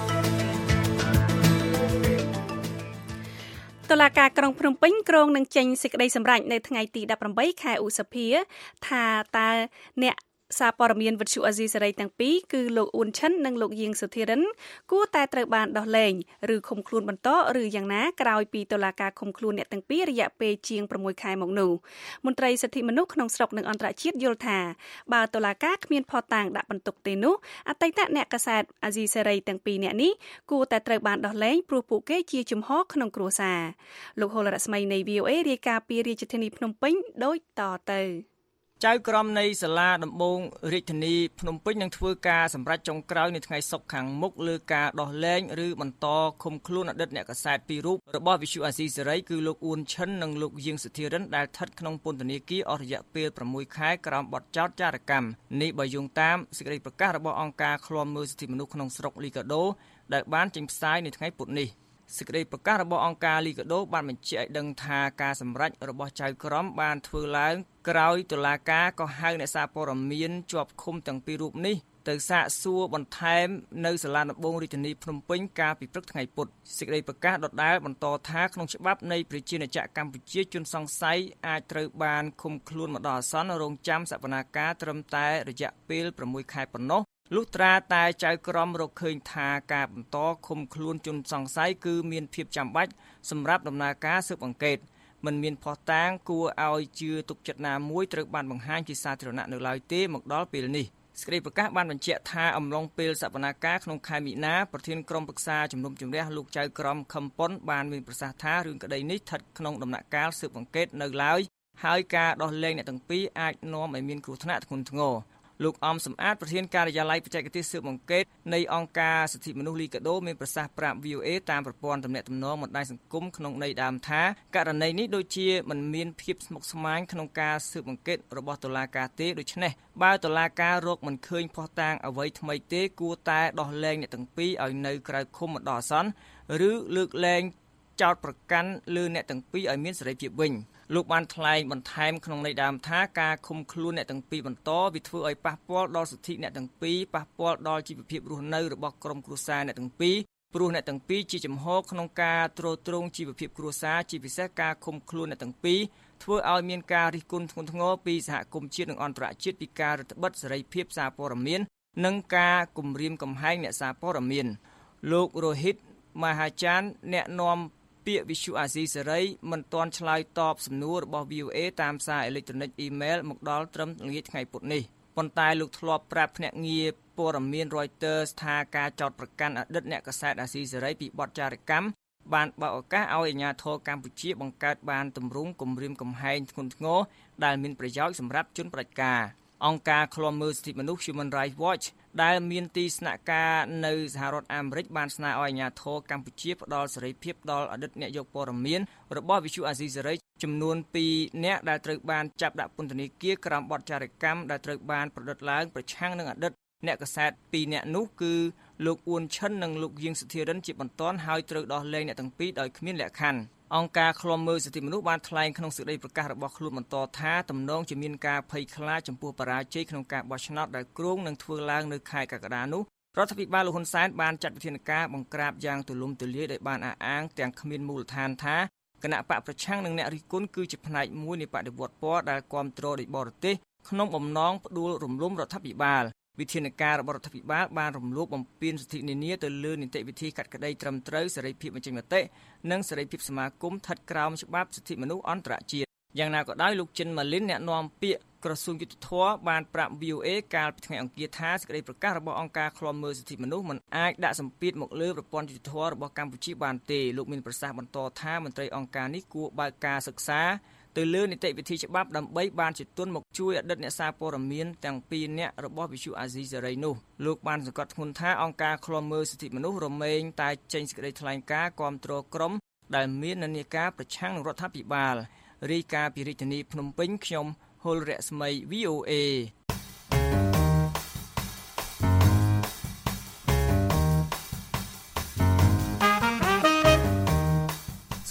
តុលាការក្រុងភ្នំពេញក្រុងនឹងចេញសេចក្តីសម្រេចនៅថ្ងៃទីដប់ប្រាំបីខែឧសភាថាតើអ្នកសារព័ត៌មានវិទ្យុអាស៊ីសេរីទាំងពីរគឺលោកអ៊ុនឈិននិងលោកយៀងសុធិរិនគួរតែត្រូវបានដោះលែងឬឃុំខ្លួនបន្តឬយ៉ាងណាក្រោយពីតុលាការឃុំខ្លួនអ្នកទាំងពីររយៈពេលជាងប្រាំមួយខែមកនោះមន្ត្រីសិទ្ធិមនុស្សក្នុងស្រុកនិងអន្តរជាតិយល់ថាបើតុលាការគ្មានភស្តុតាងដាក់បន្ទុកទេនោះអតីតអ្នកកាសែតអាស៊ីសេរីទាំងពីរនាក់នេះគួរតែត្រូវបានដោះលែងព្រោះពួកគេជាជំហរក្នុងគ្រួសារលោកហុលរស្មីនៃ វី អូ เอ រាយការណ៍ពីរាជធានីភ្នំពេញដូចតទៅចៅក្រមនៃសាលាដំបងរាជធានីភ្នំពេញនឹងធ្វើការសម្រេចចុងក្រោយនៅថ្ងៃសុក្រខាងមុខលើការដោះលែងឬបន្តឃុំខ្លួនអតីតអ្នកកាសែតពីររូបរបស់វិទ្យុអាស៊ីសេរីគឺលោកអ៊ុនឈិននិងលោកយៀងសុធិរិនដែលស្ថិតក្នុងពន្ធនាគារអស់រយៈពេលប្រាំមួយខែក្រោមបទចោទចារកម្មនេះបើយោងតាមសេចក្តីប្រកាសរបស់អង្គការឃ្លាំមើលសិទ្ធិមនុស្សក្នុងស្រុកលីកាដូដែលបានចេញផ្សាយនៅថ្ងៃពុធនេះសេចក្តីប្រកាសរបស់អង្គការលីកាដូបានបញ្ជាក់ឲ្យដឹងថាការសម្រេចរបស់ចៅក្រមបានធ្វើឡើងក្រោយតុលាការក៏ហៅអ្នកសារព័ត៌មានជាប់ឃុំទាំងពីររូបនេះទៅសាកសួរបន្ថែមនៅសាលាដំបងរាជធានីភ្នំពេញកាលពីព្រឹកថ្ងៃពុធសេចក្តីប្រកាសដដែលបន្តថាក្នុងច្បាប់នៃប្រជាណាចក្រកម្ពុជាជនសង្ស័យអាចត្រូវបានឃុំខ្លួនមកដល់អាសន្នរងចាំសវនាការត្រឹមតែរយៈពេលប្រាំមួយខែប៉ុណ្ណោះលុះត្រាតែចៅក្រមរកឃើញថាការបន្តឃុំខ្លួនជនសង្ស័យគឺមានភាពចាំបាច់សម្រាប់ដំណើរការស៊ើបអង្កេតមិនមានភស្តុតាងគួរឲ្យជឿទុកចិត្តណាមួយត្រូវបានបង្ហាញជាសាធារណៈនៅឡើយទេមកដល់ពេលនេះសេចក្តីប្រកាសបានបញ្ជាក់ថាអំឡុងពេលសវនាការក្នុងខែមិនិនាប្រធានក្រុមប្រឹក្សាជំនុំជម្រះលោកចៅក្រមខឹមប៉ុនបានមានប្រសាសន៍ថារឿងក្តីនេះស្ថិតក្នុងដំណាក់កាលស៊ើបអង្កេតនៅឡើយហើយការដោះលែងអ្នកទាំងពីរអាចនាំឲ្យមានគ្រោះថ្នាក់ធ្ងន់ធ្ងរលោកអំសំអាតប្រធានការិយាល័យបច្ចេកទេសស៊ើបអង្កេតនៃអង្គការសិទ្ធិមនុស្សលីកាដូមានប្រសាសន៍ប្រាប់ វី អូ เอ តាមប្រព័ន្ធទំនាក់ទំនងបណ្ដាញសង្គមក្នុងន័យដើមថាករណីនេះដូចជាមិនមានភាពស្មុគស្មាញក្នុងការស៊ើបអង្កេតរបស់តុលាការទេដូច្នេះបើតុលាការរកមិនឃើញភស្តុតាងអ្វីថ្មីទេគួរតែដោះលែងអ្នកទាំងពីរឲ្យនៅក្រៅឃុំបណ្ដោះអាសន្នឬលើកលែងចោទប្រកាន់លើអ្នកទាំងពីរឲ្យមានសេរីភាពវិញលោកបានថ្លែងបន្ថែមក្នុងន័យដើមថាការឃុំខ្លួនអ្នកទាំងពីរបន្តវាធ្វើឲ្យប៉ះពាល់ដល់សិទ្ធិអ្នកទាំងពីរប៉ះពាល់ដល់ជីវភាពរស់នៅរបស់ក្រុមគ្រួសារអ្នកទាំងពីរព្រោះអ្នកទាំងពីរជាចំហក្នុងការទ្រទ្រង់ជីវភាពគ្រួសារជាពិសេសការឃុំខ្លួនអ្នកទាំងពីរធ្វើឲ្យមានការរិះគន់ធ្ងន់ធ្ងរពីសហគមន៍ជាតិនិងអន្តរជាតិពីការរឹតបន្តឹងសេរីភាពសារព័ត៌មាននិងការគំរាមកំហែងអ្នកសារព័ត៌មានលោករ៉ូហ៊ីតមហាចានអ្នកនាំពាក្យវិទ្យុអាស៊ីសេរីមិនទាន់ឆ្លើយតបសំណួររបស់ វី អូ เอ តាមសារអេឡិចត្រូនិកអ៊ីមែលមកដល់ត្រឹមល្ងាចថ្ងៃពុធនេះប៉ុន្តែលោកធ្លាប់ប្រាប់ភ្នាក់ងារព័ត៌មាន Reuters ថាការចោទប្រកាន់អតីតអ្នកកាសែតអាស៊ីសេរីពីបទចារកម្មបានបើកឱកាសឲ្យអាជ្ញាធរកម្ពុជាបង្កើតបានទម្រង់គំរាមកំហែងធ្ងន់ធ្ងរដែលមានប្រយោជន៍សម្រាប់ជនផ្ដាច់ការអង្គការឃ្លាំមើលសិទ្ធិមនុស្ស Human Rights Watch ដែលមានទីស្នាក់ការនៅសហរដ្ឋអាមេរិកបានស្នើឲ្យអាជ្ញាធរកម្ពុជាផ្ដល់សេរីភាពដល់អតីតអ្នកយកព័ត៌មានរបស់វិទ្យុអាស៊ីសេរីចំនួនពីរនាក់ដែលត្រូវបានចាប់ដាក់ពន្ធនាគារក្រោមបទចារកម្មដែលត្រូវបានប្រឌិតឡើងប្រឆាំងនឹងអតីតអ្នកកាសែតពីរនាក់នោះគឺលោកអ៊ុនឈិននិងលោកយៀងសុធិរិនជាបន្ទាន់ហើយត្រូវដោះលែងអ្នកទាំងពីរដោយគ្មានលក្ខខណ្ឌអង្គការឃ្លាំមើលសិទ្ធិមនុស្សបានថ្លែងក្នុងសេចក្តីប្រកាសរបស់ខ្លួនបន្តថាទំនងជាមានការភ័យខ្លាចចំពោះបរាជ័យក្នុងការបោះឆ្នោតដែលគ្រោងនឹងធ្វើឡើងនៅខែកក្កដានោះរដ្ឋាភិបាលលោកហ៊ុនសែនបានចាត់វិធានការបង្ក្រាបយ៉ាងទូលំទូលាយដោយបានអះអាងទាំងគ្មានមូលដ្ឋានថាគណៈបកប្រឆាំងនិងអ្នករិះគន់គឺជាផ្នែកមួយនៃបដិវត្តពណ៌ដែលគាំទ្រដោយបរទេសក្នុងបំណងផ្ដួលរំលំរដ្ឋាភិបាលវិធានការរបស់រដ្ឋាភិបាលបានរំលោភបំពានសិទ្ធិនានាទៅលើនីតិវិធីកាត់ក្តីត្រឹមត្រូវសេរីភាពបញ្ចេញមតិនិងសេរីភាពសមាគមស្ថិតក្រោមច្បាប់សិទ្ធិមនុស្សអន្តរជាតិយ៉ាងណាក៏ដោយលោកចិនម៉ាលីនអ្នកនាំពាក្យក្រសួងយុតិធធម៌បានប្រាប់ វី អូ เอ កាលពីថ្ងៃអង្គារថាសេចក្តីប្រកាសរបស់អង្គការឃ្លាំមើលសិទ្ធិមនុស្សមិនអាចដាក់សម្ពាធមកលើប្រព័ន្ធយុតិធធម៌របស់កម្ពុជាបានទេលោកមានប្រសាសន៍បន្តថាមន្ត្រីអង្គការនេះគួរបើកការសិក្សាទៅលើនីតិវិធីច្បាប់ដើម្បីបានជាទុនមកជួយអតីតអ្នកសារព័ត៌មានទាំងពីរនាក់របស់វិទ្យុអាស៊ីសេរីនោះលោកបានសង្កត់ធ្ងន់ថាអង្គការឃ្លាំមើលសិទ្ធិមនុស្សរមែងតែចេញសេចក្តីថ្លែងការណ៍គាំទ្រក្រុមដែលមាននានាការប្រឆាំងនឹងរដ្ឋាភិបាលរាយការណ៍ពីរាជធានីភ្នំពេញខ្ញុំហុលរស្មី វី អូ เอ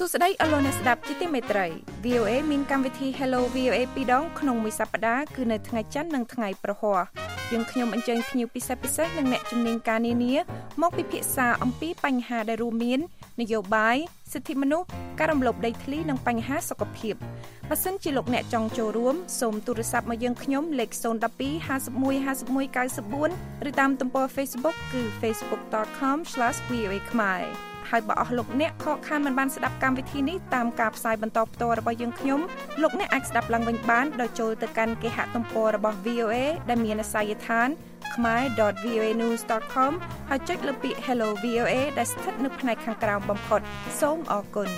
ស្តីអស់លោកអ្នកស្ដាប់ជាទីមេត្រី វី អូ เอ មានកម្មវិធី Hello វី អូ เอ ពីរដងក្នុងមួយសប្តាហ៍គឺនៅថ្ងៃច័ន្ទនិងថ្ងៃប្រហ័សយើងខ្ញុំអញ្ជើញភ្ញៀវពិសេសពិសេសនិងអ្នកជំនាញការនានាមកពិភាក្សាអំពីបញ្ហាដែលរួមមាននយោបាយសិទ្ធិមនុស្សការរំលោភដីធ្លីនិងបញ្ហាសុខភាពបើសិនជាលោកអ្នកចង់ចូលរួមសូមទូរស័ព្ទមកយើងខ្ញុំលេខศูนย์ một hai ห้าสิบเอ็ด ห้าสิบเอ็ด เก้าสิบสี่ឬតាមទំព័រ Facebook គឺ facebook dot com slash v o a khmer ហើយបើអស់លោកអ្នកខកខានមិនបានស្ដាប់កម្មវិធីនេះតាមការផ្សាយបន្តផ្ទាល់របស់យើងខ្ញុំលោកអ្នកអាចស្ដាប់ឡើងវិញបានដោយចូលទៅកាន់គេហទំព័ររបស់ វី អូ เอ ដែលមានអាសយដ្ឋាន khmer dot v o a news dot com ហើយចុចលើពាក្យ Hello វី អូ เอ ដែលស្ថិតនៅផ្នែកខាងក្រោមបំផុតសូមអរគុណ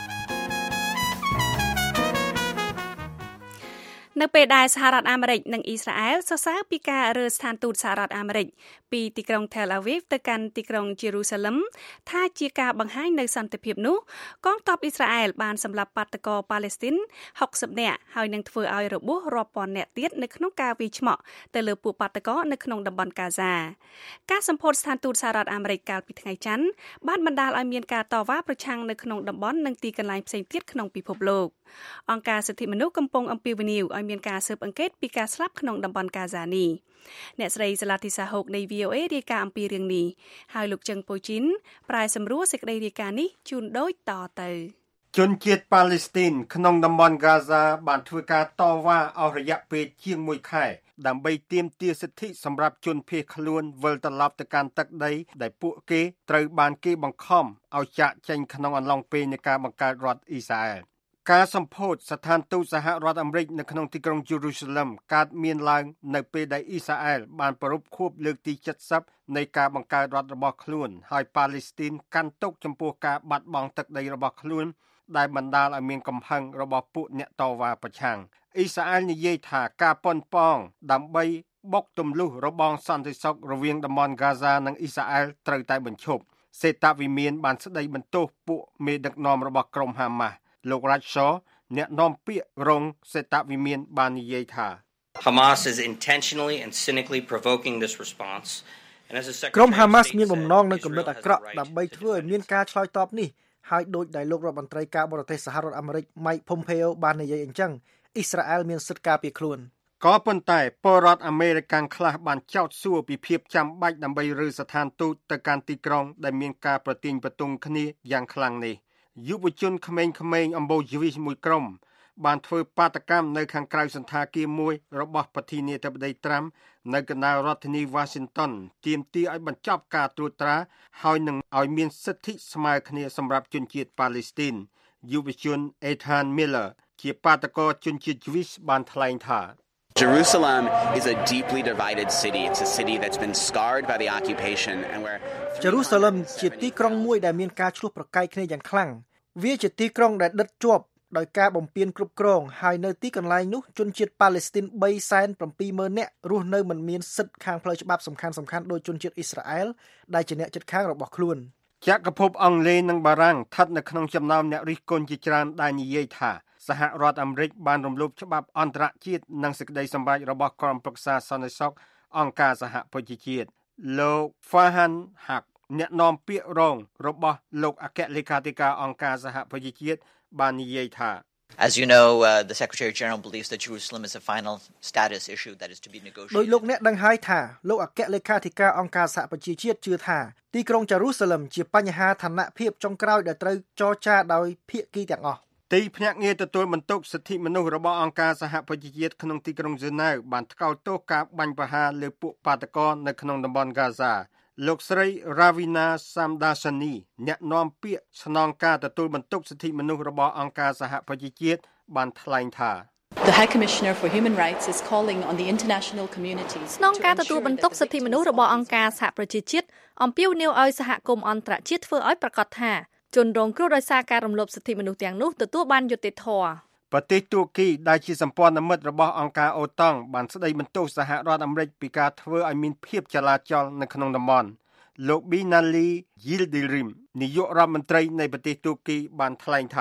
នៅពេលដែលសហរដ្ឋអាមេរិកនិងអ៊ីស្រាអែលសរសើរពីការរើស្ថានទូតសហរដ្ឋអាមេរិកពីទីក្រុង Tel Aviv ទៅកាន់ទីក្រុង Jerusalem ថាជាការបង្ហាញនូវសន្តិភាពនោះកងទ័ពអ៊ីស្រាអែលបានសម្លាប់បាតកោប៉ាឡេស្ទីនหกสิบនាក់ហើយនឹងធ្វើឲ្យរបួសរាប់ពាន់នាក់ទៀតនៅក្នុងការវាយឆ្មក់ទៅលើពួកបាតកោនៅក្នុងតំបន់កាហ្សាការសម្ពោធស្ថានទូតសហរដ្ឋអាមេរិកកាលពីថ្ងៃច័ន្ទបានបណ្ដាលឲ្យមានការតវ៉ាប្រឆាំងនៅក្នុងតំបន់និងទីកន្លែងផ្សេងទៀតក្នុងពិភពលោកអង្គការសិទ្ធិមនុស្សកំពុងអំពាវនាវឲ្យមានការស៊ើបអង្កេតពីការស្លាប់ក្នុងតំបន់កាហ្សានេះអ្នកស្រីសាឡាធីសាហូកនៃ វី អូ เอ រាយការណ៍អំពីរឿងនេះហើយលោកជឹងប៉ូជីនប្រាយសម្រួលសេចក្តីរាយការណ៍នេះជូនដូចតទៅជនជាតិប៉ាឡេស្ទីនក្នុងតំបន់កាហ្សាបានធ្វើការតវ៉ាអស់រយៈពេលជាងមួយខែដើម្បីទាមទារសិទ្ធិសម្រាប់ជនភៀសខ្លួនវិលត្រឡប់ទៅកាន់ទឹកដីដែលពួកគេត្រូវបានគេបង្ខំឲ្យចាកចេញក្នុងអំឡុងពេលនៃការបង្កើតរដ្ឋអ៊ីស្រាអែលការសម្ពោធស្ថានទូតសហរដ្ឋអាមេរិកនៅក្នុងទីក្រុង Jerusalem កើតមានឡើងនៅពេលដែលអ៊ីស្រាអែលបានប្រារព្ធខួបលើកទីเจ็ดสิบនៃការបង្កើតរដ្ឋរបស់ខ្លួនហើយប៉ាឡេស្ទីនកាន់ទុក្ខចំពោះការបាត់បង់ទឹកដីរបស់ខ្លួនដែលបណ្ដាលឲ្យមានកំហឹងរបស់ពួកអ្នកតវ៉ាប្រឆាំងអ៊ីស្រាអែលនិយាយថាការប៉ុនប៉ងដើម្បីបុកទម្លុះរបងសន្តិសុខរវាងតំបន់កាហ្សានិងអ៊ីស្រាអែលត្រូវតែបញ្ឈប់សេតវិមានបានស្ដីបន្ទោសពួកមេដឹកនាំរបស់ក្រុមហាម៉ាស់លោក Radshaw អ្នកនាំពាក្យរងសេតវិមានបាននិយាយថា Hamas is intentionally and cynically provoking this response and as a secretary ក្រុម Hamas មានបំណងនិងគំនិតអាក្រក់ដើម្បីធ្វើឲ្យមានការឆ្លើយតបនេះហើយដោយដែលលោករដ្ឋមន្ត្រីការបរទេសសហរដ្ឋអាមេរិក Mike Pompeo បាននិយាយអញ្ចឹងអ៊ីស្រាអែលមានសិទ្ធិការពារខ្លួនក៏ប៉ុន្តែពលរដ្ឋអាមេរិកខ្លះបានចោទសួរពីភាពចាំបាច់ដើម្បីរើស្ថានទូតទៅកាន់ទីក្រុងដែលមានការប្រទាញប្រទង់គ្នាយ៉ាងខ្លាំងនេះយុវជនក្មេងៗអំបូរជីវិតមួយក្រុមបានធ្វើបាតកម្មនៅខាងក្រៅសន្តាគារមួយរបស់ប្រធានាធិបតីត្រាំនៅកណ្ដាលរដ្ឋធានី Washington ទាមទារឲ្យបញ្ចប់ការត្រួតត្រាហើយនឹងឲ្យមានសិទ្ធិស្មើគ្នាសម្រាប់ជនជាតិប៉ាឡេស្ទីនយុវជន Ethan Miller ជាបាតកោជនជាតិជីវិតបានថ្លែងថា Jerusalem is a deeply divided city. It's a city that's been scarred by the occupation and where Jerusalem ជាទីក្រុងមួយដែលមានការឆ្លោះប្រកែកគ្នាយ៉ាងខ្លាំងវាជាទីក្រុងដែលដិតជាប់ដោយការបំពានគ្រប់គ្រងហើយនៅទីកន្លែងនោះជនជាតិប៉ាឡេស្ទីនបីសែនប្រាំពីរម៉ឺននាក់រស់នៅមិនមានសិទ្ធិខាងផ្លូវច្បាប់សំខាន់ៗដោយជនជាតិអ៊ីស្រាអែលដែលជាអ្នកជិតខាងរបស់ខ្លួនចក្រភពអង់គ្លេសនិងបារាំងស្ថិតនៅក្នុងចំណោមអ្នករិះគន់ជាច្រើនដែលនិយាយថាសហរដ្ឋអាមេរិកបានរំលោភច្បាប់អន្តរជាតិនិងសេចក្តីសម្រេចរបស់ក្រុមប្រឹក្សាសន្តិសុខអង្គការសហប្រជាជាតិលោក Farhan Haq អ្នកនាំពាក្យរងរបស់លោកអគ្គលេខាធិការអង្គការសហប្រជាជាតិបាននិយាយថា As you know, uh, the Secretary General believes that Jerusalem is a final status issue that is to be negotiated. ដោយលោកអ្នកដឹងហើយថាលោកអគ្គលេខាធិការអង្គការសហប្រជាជាតិជឿថាទីក្រុង Jerusalem ជាបញ្ហាឋានៈភាពចុងក្រោយដែលត្រូវចរចាដោយភាគីទាំងអស់ទីភ្នាក់ងារទទួលបន្ទុកសិទ្ធិមនុស្សរបស់អង្គការសហប្រជាជាតិក្នុងទីក្រុងហ្សឺណែវបានថ្កោលទោសការបាញ់ប្រហារលើពួកបាតកោនៅក្នុងតំបន់កាហ្សាលោកស្រី Ravina Samdasani អ្នកនាំពាក្យស្នងការទទួលបន្ទុកសិទ្ធិមនុស្សរបស់អង្គការសហប្រជាជាតិបានថ្លែងថា The High Commissioner for Human Rights is calling on the international community ស្នងការទទួលបន្ទុកសិទ្ធិមនុស្សរបស់អង្គការសហប្រជាជាតិអំពាវនាវឲ្យសហគមន៍អន្តរជាតិធ្វើឲ្យប្រកាសថាជនរងគ្រោះដោយសារការរំលោភសិទ្ធិមនុស្សទាំងនោះទទួលបានយុត្តិធម៌ប្រទេសទួរគីដែលជាសម្ព័ន្ធមិត្តរបស់អង្គការអូតង់បានស្ដីបន្ទោសសហរដ្ឋអាមេរិកពីការធ្វើឲ្យមានភាពចលាចលនៅក្នុងតំបន់លោក Binali Yildirim នាយករដ្ឋមន្ត្រីនៃប្រទេសទួរគីបានថ្លែងថា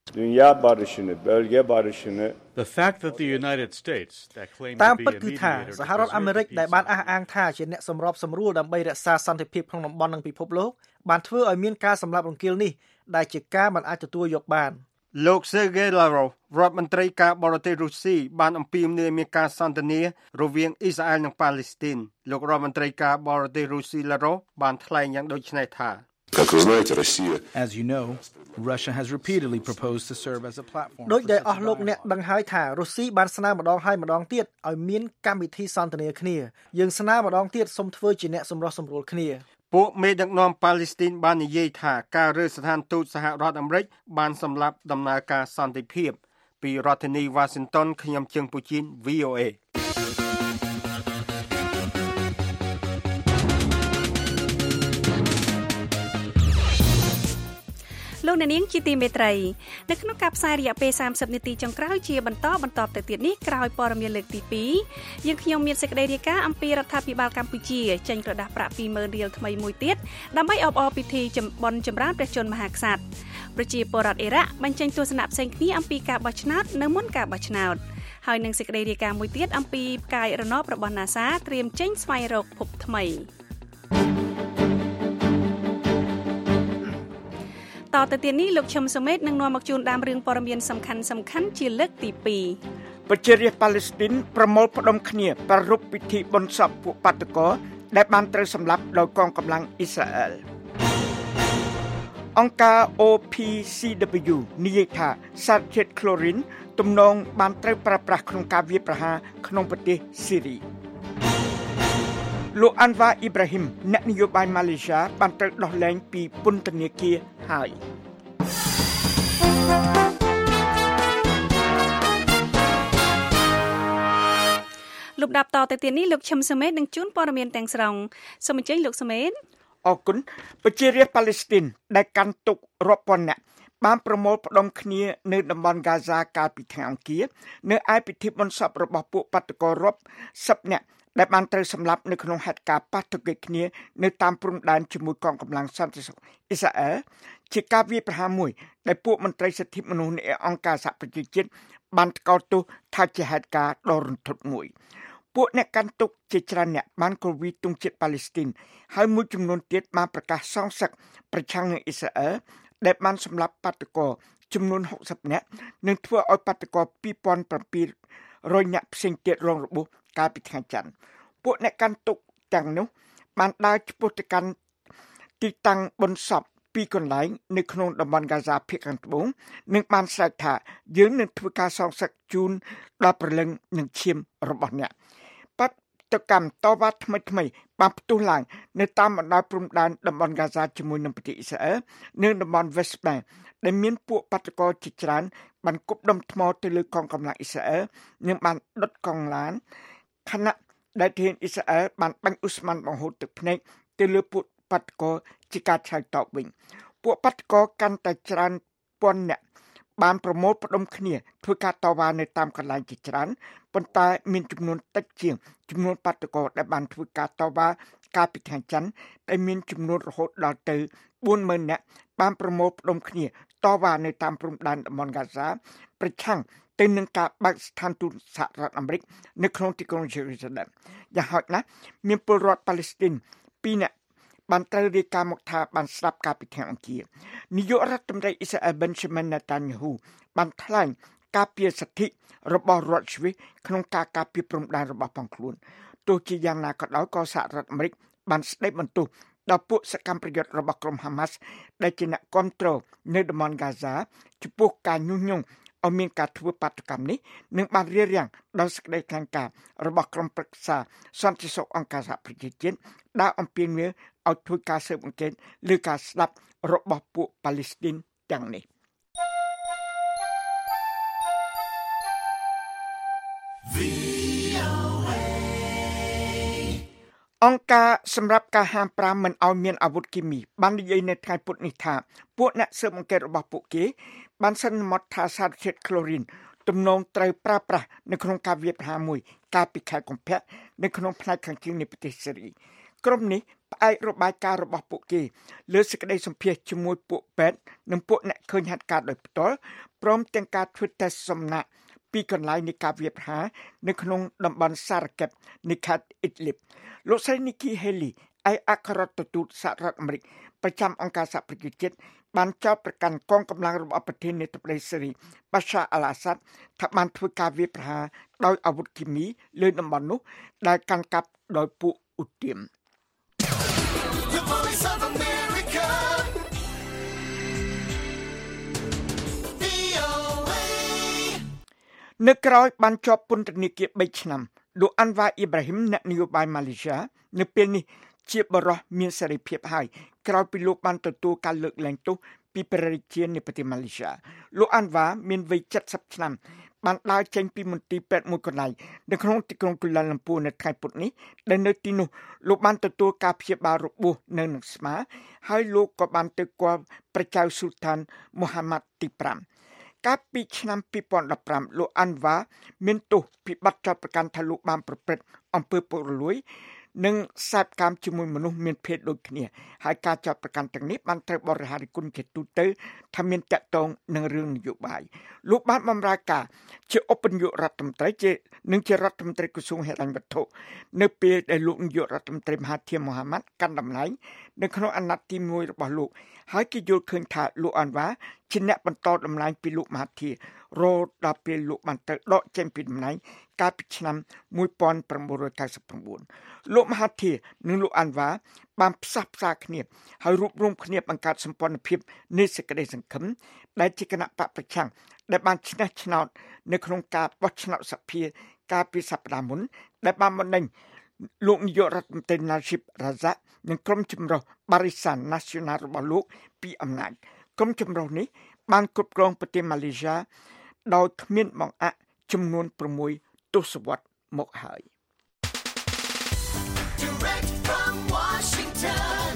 Dünya barışını, bölge barışını The fact that the United States that claim តាម to ពិត be a គឺថា mediator សហរដ្ឋអាមេរិកដែលបានអះអាងថាជាអ្នកសម្របសម្រួលដើម្បីរក្សាសន្តិភាពក្នុងតំបន់និងពិភពលោកបានធ្វើឲ្យមានការសម្លាប់រង្គាលនេះដែលជាការមិនអាចទទួលយកបានលោក Sergei Lavrov រដ្ឋមន្ត្រីការបរទេសរុស្ស៊ីបានអំពាវនាវមានការសន្ទនារវាងអ៊ីស្រាអែលនិងប៉ាឡេស្ទីនលោករដ្ឋមន្ត្រីការបរទេសរុស្ស៊ី Lavrov បានថ្លែងយ៉ាងដូចនេះថា As you know, Russia has repeatedly proposed to serve as a platform. ដោយដែលអស់លោកអ្នកដឹងហើយថារុស្ស៊ីបានស្នើម្ដងហើយម្ដងទៀតឲ្យមានកម្មវិធីសន្ទនាគ្នាយើងស្នើម្ដងទៀតសូមធ្វើជាអ្នកសម្រុះសម្រួលគ្នាពួកមេដឹកនាំប៉ាឡេស្ទីនបាននិយាយថាការរើស្ថានទូតសហរដ្ឋអាមេរិកបានសម្លាប់ដំណើរការសន្តិភាពពីរដ្ឋធានី Washington ខ្ញុំជើងពូជីន V O A លោកអ្នកនាងជាទីមេត្រីនៅក្នុងការផ្សាយរយៈពេលសាមសិបនាទីចុងក្រោយជាបន្តបន្តទៅទៀតនេះក្រោយព័ត៌មានលើកទីពីរយើងខ្ញុំមានសេចក្តីរាយការណ៍អំពីរដ្ឋាភិបាលកម្ពុជាចេញក្រដាស់ប្រាក់ ពីរម៉ឺន រៀលថ្មីមួយទៀតដើម្បីអបអរពិធីចម្បន់ចម្រើនព្រះជន្មមហាក្សត្រប្រជាពលរដ្ឋអ៊ីរ៉ាក់បញ្ចេញទស្សនៈផ្សេងគ្នាអំពីការបោះឆ្នោតនៅមុនការបោះឆ្នោតហើយនឹងសេចក្តីរាយការណ៍មួយទៀតអំពីផ្កាយរណបរបស់ NASA ត្រៀមចេញស្វែងរកភពថ្មីតទៅទៀតនេះលោកឈឹមសុមេតនឹងនាំមកជូនដើមរឿងព័ត៌មានសំខាន់សំខាន់ជាលើកទីពីរប្រជារាស្ត្រប៉ាឡេស្ទីនប្រមូលផ្ដុំគ្នាប្រារព្ធពិធីបុណ្យសពពួកបាតុករដែលបានត្រូវសម្លាប់ដោយកងកម្លាំងអ៊ីស្រាអែលអង្គការ O P C W និយាយថាសារជាតិក្លូរីនទំនងបានត្រូវប្រើប្រាស់ក្នុងការវាយប្រហារក្នុងប្រទេសស៊ីរីលោកអាន់វ៉ាអ៊ីប្រាហ៊ីមអ្នកនយោបាយម៉ាឡេស៊ីបានត្រូវដោះលែងពីពន្ធនាគារហើយលំដាប់តទៅទៀតនេះលោកឈឹមសមេតនឹងជូនព័ត៌មានទាំងស្រុងសូមអញ្ជើញលោកសមេតអរគុណប្រជារាស្ត្រប៉ាឡេស្ទីនដែលកាន់ទុករាប់ពាន់នាក់បានប្រមូលផ្ដុំគ្នានៅតំបន់ហ្គាហ្សាកាលពីថ្ងៃអង្គារនៅឯពិធីបុណ្យសពរបស់ពួកបាតុកររាប់សិបនាក់ដែលបានត្រូវសម្លាប់នៅក្នុងហេតុការណ៍ប៉ះទង្គិចគ្នានៅតាមព្រំដែនជាមួយកងកម្លាំងសន្តិសុខអ៊ីស្រាអែលជាការវាយប្រហារមួយដែលពួកមន្ត្រីសិទ្ធិមនុស្សនៃអង្គការសហប្រជាជាតិបានថ្កោលទោសថាជាហេតុការណ៍ដ៏រន្ធត់មួយពួកអ្នកកាន់ទុកជាច្រើនអ្នកបានគ្រវីទង់ជាតិប៉ាឡេស្ទីនហើយមួយចំនួនទៀតបានប្រកាសសងសឹកប្រឆាំងនឹងអ៊ីស្រាអែលដែលបានសម្លាប់បាតុករចំនួនហុកសិបនាក់និងធ្វើឲ្យបាតុករពីរពាន់ប្រាំពីររយនាក់ផ្សេងទៀតរងរបួសកាលពីថ្ងៃច័ន្ទពួកអ្នកកាន់ទុកទាំងនោះបានដើរឆ្ពោះទៅកាន់ទីតាំងបុណ្យសពពីរកន្លែងនៅក្នុងតំបន់ហ្គាហ្សាភាគខាងត្បូងនិងបានស្រែកថាយើងនឹងធ្វើការសងសឹកជូនដល់ព្រលឹងនិងឈាមរបស់អ្នកបាតុកម្មតវ៉ាថ្មីថ្មីបានផ្ទុះឡើងនៅតាមបណ្ដោយព្រំដែនតំបន់ហ្គាហ្សាជាមួយនឹងប្រទេសអ៊ីស្រាអែលនិងតំបន់ West Bank ដែលមានពួកបាតុករជាច្រើនបានគប់ដុំថ្មទៅលើកងកម្លាំងអ៊ីស្រាអែលនិងបានដុតកងឡានខណៈដែលធានអ៊ីស្រាអែលបានបាញ់ឧស្ម័នបង្ហូរទឹកភ្នែកទៅលើពួកបាតុករជាការឆ្លើយតបវិញពួកបាតុករកាន់តែច្រើនពាន់នាក់បានប្រមូលផ្ដុំគ្នាធ្វើការតវ៉ានៅតាមកន្លែងជាច្រើនប៉ុន្តែមានចំនួនតិចជាងចំនួនបាតុករដែលបានធ្វើការតវ៉ាកាលពីថ្ងៃច័ន្ទដែលមានចំនួនរហូតដល់ទៅបួនម៉ឺននាក់បានប្រមូលផ្ដុំគ្នាតវ៉ានៅតាមព្រំដែនតំបន់ហ្គាហ្សាប្រឆាំងទៅនឹងការបើកស្ថានទូតសហរដ្ឋអាមេរិកនៅក្នុងទីក្រុងយេរូសាឡិមយ៉ាងហោចណាស់មានពលរដ្ឋប៉ាឡេស្ទីនពីរនាក់បានត្រូវរាយការណ៍មកថាបានស្លាប់កាលពីថ្ងៃអង្គារនាយករដ្ឋមន្ត្រីអ៊ីស្រាអែល Benjamin Netanyahu បានថ្លែងការពារសិទ្ធិរបស់រដ្ឋស្វីសក្នុងការការពារព្រំដែនរបស់ផងខ្លួនទោះជាយ៉ាងណាក៏ដោយក៏សហរដ្ឋអាមេរិកបានស្ដីបន្ទោសដល់ពួកសកម្មប្រយុទ្ធរបស់ក្រុម Hamas ដែលជាអ្នកគ្រប់គ្រងនៅតំបន់ហ្គាហ្សាចំពោះការញុះញង់ឲ្យមានការធ្វើបាតុកម្មនេះនឹងបានរារាំងដល់សេចក្តីថ្លែងការណ៍របស់ក្រុមប្រឹក្សាសន្តិសុខអង្គការសហប្រជាជាតិដែលអំពាវនាវឲ្យធ្វើការស៊ើបអង្កេតលើការស្លាប់របស់ពួកប៉ាឡេស្ទីនទាំងនេះអង្គការសម្រាប់ការហាមប្រាមមិនឲ្យមានអាវុធគីមីបាននិយាយនៅថ្ងៃពុធនេះថាពួកអ្នកស៊ើបអង្កេតរបស់ពួកគេបានសន្មតថាសារជាតិក្លូរីនទំនងត្រូវប្រើប្រាស់នៅក្នុងការវាយប្រហារមួយកាលពីខែកុម្ភៈនៅក្នុងផ្នែកខាងជើងនៃប្រទេសសេរីក្រុមនេះផ្អែករបាយការណ៍របស់ពួកគេលើសេចក្តីសម្ភាសន៍ជាមួយពួកពេទ្យនិងពួកអ្នកឃើញហេតុការណ៍ដោយផ្ទាល់ព្រមទាំងការធ្វើតេស្តសំណាក់ពីកន្លែងនៃការវាយប្រហារនៅក្នុងតំបន់សារ៉ាកេតនៃខេត្តអ៊ីដលីបលោកស្រី Nikki Haley ឯកអគ្គរដ្ឋទូតសហរដ្ឋអាមេរិកប្រចាំអង្គការសហប្រជាជាតិបានចោទប្រកាន់កងកម្លាំងរបស់ប្រធានាធិបតីស៊េរី Bashar al-Assad ថាបានធ្វើការវាយប្រហារដោយអាវុធគីមីលើតំបន់នោះដែលកាន់កាប់ដោយពួកឧទាមនៅក្រៅបានជាប់ពន្ធនាគារបីឆ្នាំលោកអាន់វ៉ាអ៊ីប្រាហ៊ីមអ្នកនយោបាយម៉ាឡេស៊ីនៅពេលនេះជាបរិះមានសេរីភាពហើយក្រោយពីលោកបានទទួលការលើកលែងទោសពីព្រះរាជានៃប្រទេសម៉ាឡេស៊ីលោកអាន់វ៉ាមានវ័យเจ็ดสิบឆ្នាំបានដើរចេញពីមន្ទីរពេទ្យមួយកន្លែងនៅក្នុងទីក្រុងកូឡាឡាំពូនៅថ្ងៃពុធនេះដែលនៅទីនោះលោកបានទទួលការព្យាបាលរបួសនៅនឹងស្មាហើយលោកក៏បានទៅគាល់ព្រះចៅស៊ុលតានមូហាម៉ាត់ទីប្រាំកាលពីឆ្នាំពីរពាន់ដប់ប្រាំលោកអាន់វ៉ាមានទោសពីបទចោទប្រកាន់ថាលោកបានប្រព្រឹត្តអំពើពុករលួយនិងសេពកម្មជាមួយមនុស្សមានភេទដូចគ្នាហើយការចោទប្រកាន់ទាំងនេះបានត្រូវបរិហារិគុណជាទូទៅថាមានតាក់ទងនឹងរឿងនយោបាយលោកបានបម្រើការជាឧបនាយករដ្ឋមន្ត្រីជានិងជារដ្ឋមន្ត្រីក្រសួងហិរញ្ញវត្ថុនៅពេលដែលលោកនាយករដ្ឋមន្ត្រីមហាធីរ មូហាម៉ាត់កាន់តំណែងនៅក្នុងអាណត្តិទីមួយរបស់លោកហើយគេយល់ឃើញថាលោកអាន់វ៉ាជាអ្នកបន្តតំណែងពីលោកមហាធីររហូតដល់ពេលលោកបានទៅដកចេញពីតំណែងកាលពីឆ្នាំmột nghìn chín trăm chín mươi chínលោកមហាធីរនិងលោកអាន់វ៉ាបានផ្សះផ្សាគ្នាហើយរួបរวมគ្នាបង្កើតសម្ព័ន្ធភាពនៃសេចក្តីសង្ឃឹមដែលជាគណៈបកប្រឆាំងដែលបានឈ្នះឆ្នោតនៅក្នុងការបោះឆ្នោតសភាកាលពីសប្តាហ៍មុនដែលបានបណ្ដេញលោកនាយករដ្ឋមន្ត្រី Najib Razak និងក្រុមចម្រុះ Barisan Nasional របស់លោកពីអំណាចក្រុមចម្រុះនេះបានគ្រប់គ្រងប្រទេសម៉ាឡេស៊ីដោយគ្មានបង្អាក់ចំនួនsáuទសវត្សរ៍មកហើយ Direct from Washington,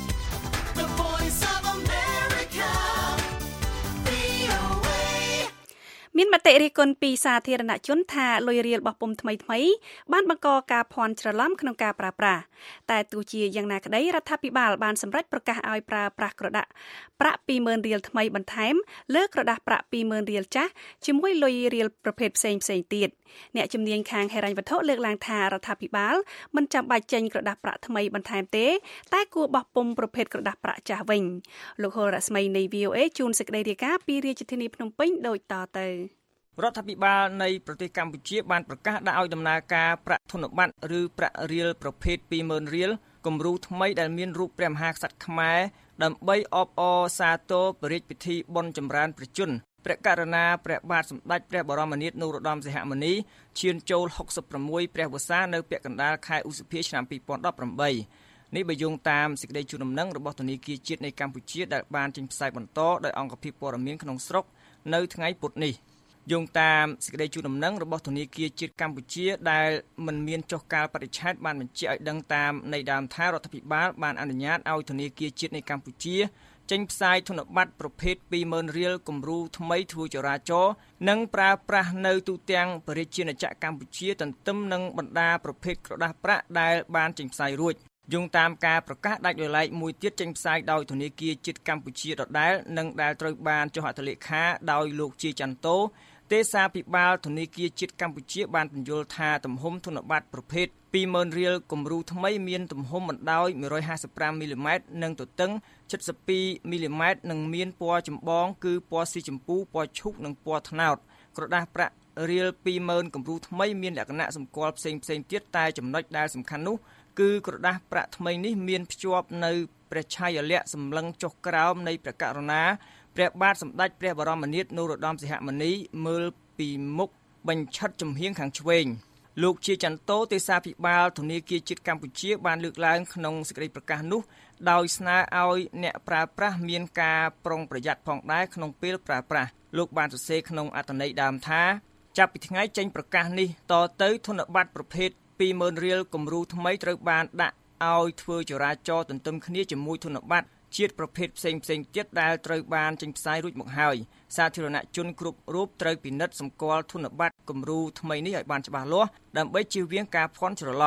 the voice of America, វី អូ เอមានមតិរិះគន់ពីសាធារណជនថាលុយរៀលរបស់ពុំថ្មីថ្មីបានបង្កការភ័ន្តច្រឡំក្នុងការប្រើប្រាស់តែទោះជាយ៉ាងណាក្តីរដ្ឋាភិបាលបានសម្រេចប្រកាសឲ្យប្រើប្រាស់ក្រដាសប្រាក់ពីរម៉ឺនរៀលថ្មីបន្ថែមលើក្រដាសប្រាក់ពីរម៉ឺនរៀលចាស់ជាមួយលុយរៀលប្រភេទផ្សេងផ្សេងទៀតអ្នកជំនាញខាងហិរញ្ញវត្ថុលើកឡើងថារដ្ឋាភិបាលមិនចាំបាច់ចេញក្រដាសប្រាក់ថ្មីបន្ថែមទេតែគួរបោះពុំប្រភេទក្រដាសប្រាក់ចាស់វិញលោកហុលរស្មីនៃ វី អូ เอ ជួនសេចក្តីរាយការណ៍ពីរាជធានីភ្នំពេញដូចតទៅរដ្ឋាភិបាលនៃប្រទេសកម្ពុជាបានប្រកាសដាក់ឲ្យដំណើរការប្រាក់ធនប័ត្រឬប្រាក់រៀលប្រភេទពីរម៉ឺនរៀលគំរូថ្មីដែលមានរូបព្រះមហាក្សត្រខ្មែរដើម្បីអបអរសាទរព្រះរាជពិធីបុណ្យចម្រើនព្រះជន្មព្រះករុណាព្រះបាទសម្ដេចព្រះបរមនាថនរោត្តមសីហមុនីឈានចូលហុកសិបប្រាំមួយព្រះវស្សានៅពាក់កណ្ដាលខែឧសភាឆ្នាំពីរពាន់ដប់ប្រាំបីនេះបើយោងតាមសេចក្តីជូនដំណឹងរបស់ធនាគារជាតិនៃកម្ពុជាដែលបានចេញផ្សាយបន្តដោយអង្គភាពព័ត៌មានក្នុងស្រុកនៅថ្ងៃពុធនេះយោងតាមសេចក្តីជូនដំណឹងរបស់ធនាគារជាតិកម្ពុជាដែលមិនមានចុះកាលបរិច្ឆេទបានបញ្ជាក់ឲ្យដឹងតាមនៃដើមថារដ្ឋាភិបាលបានអនុញ្ញាតឲ្យធនាគារជាតិនៃកម្ពុជាចេញផ្សាយធនប័ត្រប្រភេទពីរម៉ឺនរៀលគំរូថ្មីធ្វើចរាចរណ៍និងប្រើប្រាស់នៅទូទាំងព្រះរាជាណាចក្រកម្ពុជាទន្ទឹមនឹងបណ្ដាប្រភេទក្រដាសប្រាក់ដែលបានចេញផ្សាយរួចយោងតាមការប្រកាសដាច់ដោយឡែកមួយទៀតចេញផ្សាយដោយធនាគារជាតិកម្ពុជាដដែលនិងដែលត្រូវបានចុះហត្ថលេខាដោយលោកជាចន្ទោទេសាភិបាលធនាគារជាតិកម្ពុជាបានបញ្យល់ថាទំហំធនប័ត្រប្រភេទពីរម៉ឺនរៀលគំរូថ្មីមានទំហំបណ្ដោយmột trăm hai mươi lămមីលីម៉ែត្រនិងទទឹងเจ็ดสิบสองមីលីម៉ែត្រនិងមានពណ៌ចម្បងគឺពណ៌ស៊ីជម្ពូពណ៌ឈូកនិងពណ៌ត្នោតក្រដាសប្រាក់រៀលពីរម៉ឺនគំរូថ្មីមានលក្ខណៈសម្គាល់ផ្សេងផ្សេងទៀតតែចំណុចដែលសំខាន់នោះគឺក្រដាសប្រាក់ថ្មីនេះមានភ្ជាប់នៅព្រះឆាយាល័ក្ខណ៍សម្លឹងចុះក្រោមនៃព្រះករុណាព្រះបាទសម្ដេចព្រះបរមនាថនរោត្តមសីហមុនីមើលពីមុខបញ្ឆិតចំហៀងខាងឆ្វេងលោកជាចន្ទោទេសាភិបាលធនាគារជាតិកម្ពុជាបានលើកឡើងក្នុងសេចក្តីប្រកាសនោះដោយស្នើឲ្យអ្នកប្រើប្រាស់មានការប្រុងប្រយ័ត្នផងដែរក្នុងពេលប្រើប្រាស់លោកបានសរសេរក្នុងអត្ថន័យដើមថាចាប់ពីថ្ងៃចេញប្រកាសនេះតទៅធនប័ត្រប្រភេទពីរម៉ឺនរៀលគំរូថ្មីត្រូវបានដាក់ឲ្យធ្វើចរាចរណ៍ទន្ទឹមគ្នាជាមួយធនប័ត្រជាតិប្រភេទផ្សេងផ្សេងទៀតដែលត្រូវបានចេញផ្សាយរួចមកហើយសាធារណជនគ្រប់រូបត្រូវពិនិត្យសម្គាល់ធនប័ត្រគំរូថ្មីនេះឲ្យបានច្បាស់លាស់ដើម្បីជៀសវាងការភ័ន្តច្រឡំ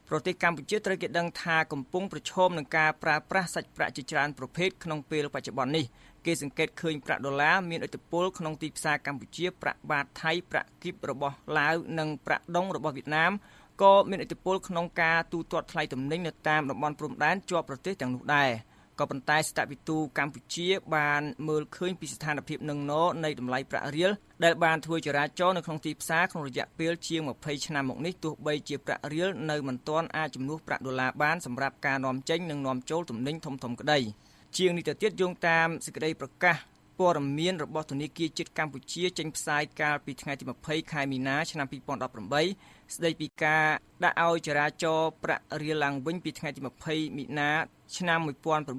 ប្រទេសកម្ពុជាត្រូវគេដឹងថាកំពុងប្រឈមនឹងការប្រើប្រាស់សាច់ប្រាក់ជាច្រើនប្រភេទក្នុងពេលបច្ចុប្បន្ននេះគេសង្កេតឃើញប្រាក់ដុល្លារមានឥទ្ធិពលក្នុងទីផ្សារកម្ពុជាប្រាក់បាតថៃប្រាក់គីបរបស់ឡាវនិងប្រាក់ដុងរបស់វៀតណាមក៏មានឥទ្ធិពលក្នុងការទូទាត់ថ្លៃទំនិញនៅតាមតំបន់ព្រំដែនជាប់ប្រទេសទាំងនោះដែរក៏ប៉ុន្តែស្ថាប័នទូកម្ពុជាបានមើលឃើញពីស្ថានភាពនឹងណនៃតម្លៃប្រាក់រៀលដែលបានធ្វើចរាចរណ៍នៅក្នុងទីផ្សារក្នុងរយៈពេលជាងยี่สิบឆ្នាំមកនេះទោះបីជាប្រាក់រៀលនៅមិនទាន់អាចជំនួសប្រាក់ដុល្លារបានសម្រាប់ការនាំចេញនិងនាំចូលទំនិញធំៗក្តីជាងនេះទៅទៀតយោងតាមសេចក្តីប្រកាសព័ត៌មានរបស់ធនាគារជាតិកម្ពុជាចេញផ្សាយកាលពីថ្ងៃទីยี่สิบខែមីនាឆ្នាំยี่สิบสิบแปดស្តីពីការដាក់ឲ្យចរាចរណ៍ប្រាក់រៀលឡើងវិញពីថ្ងៃទីยี่สิบមីនាឆ្នាំnineteen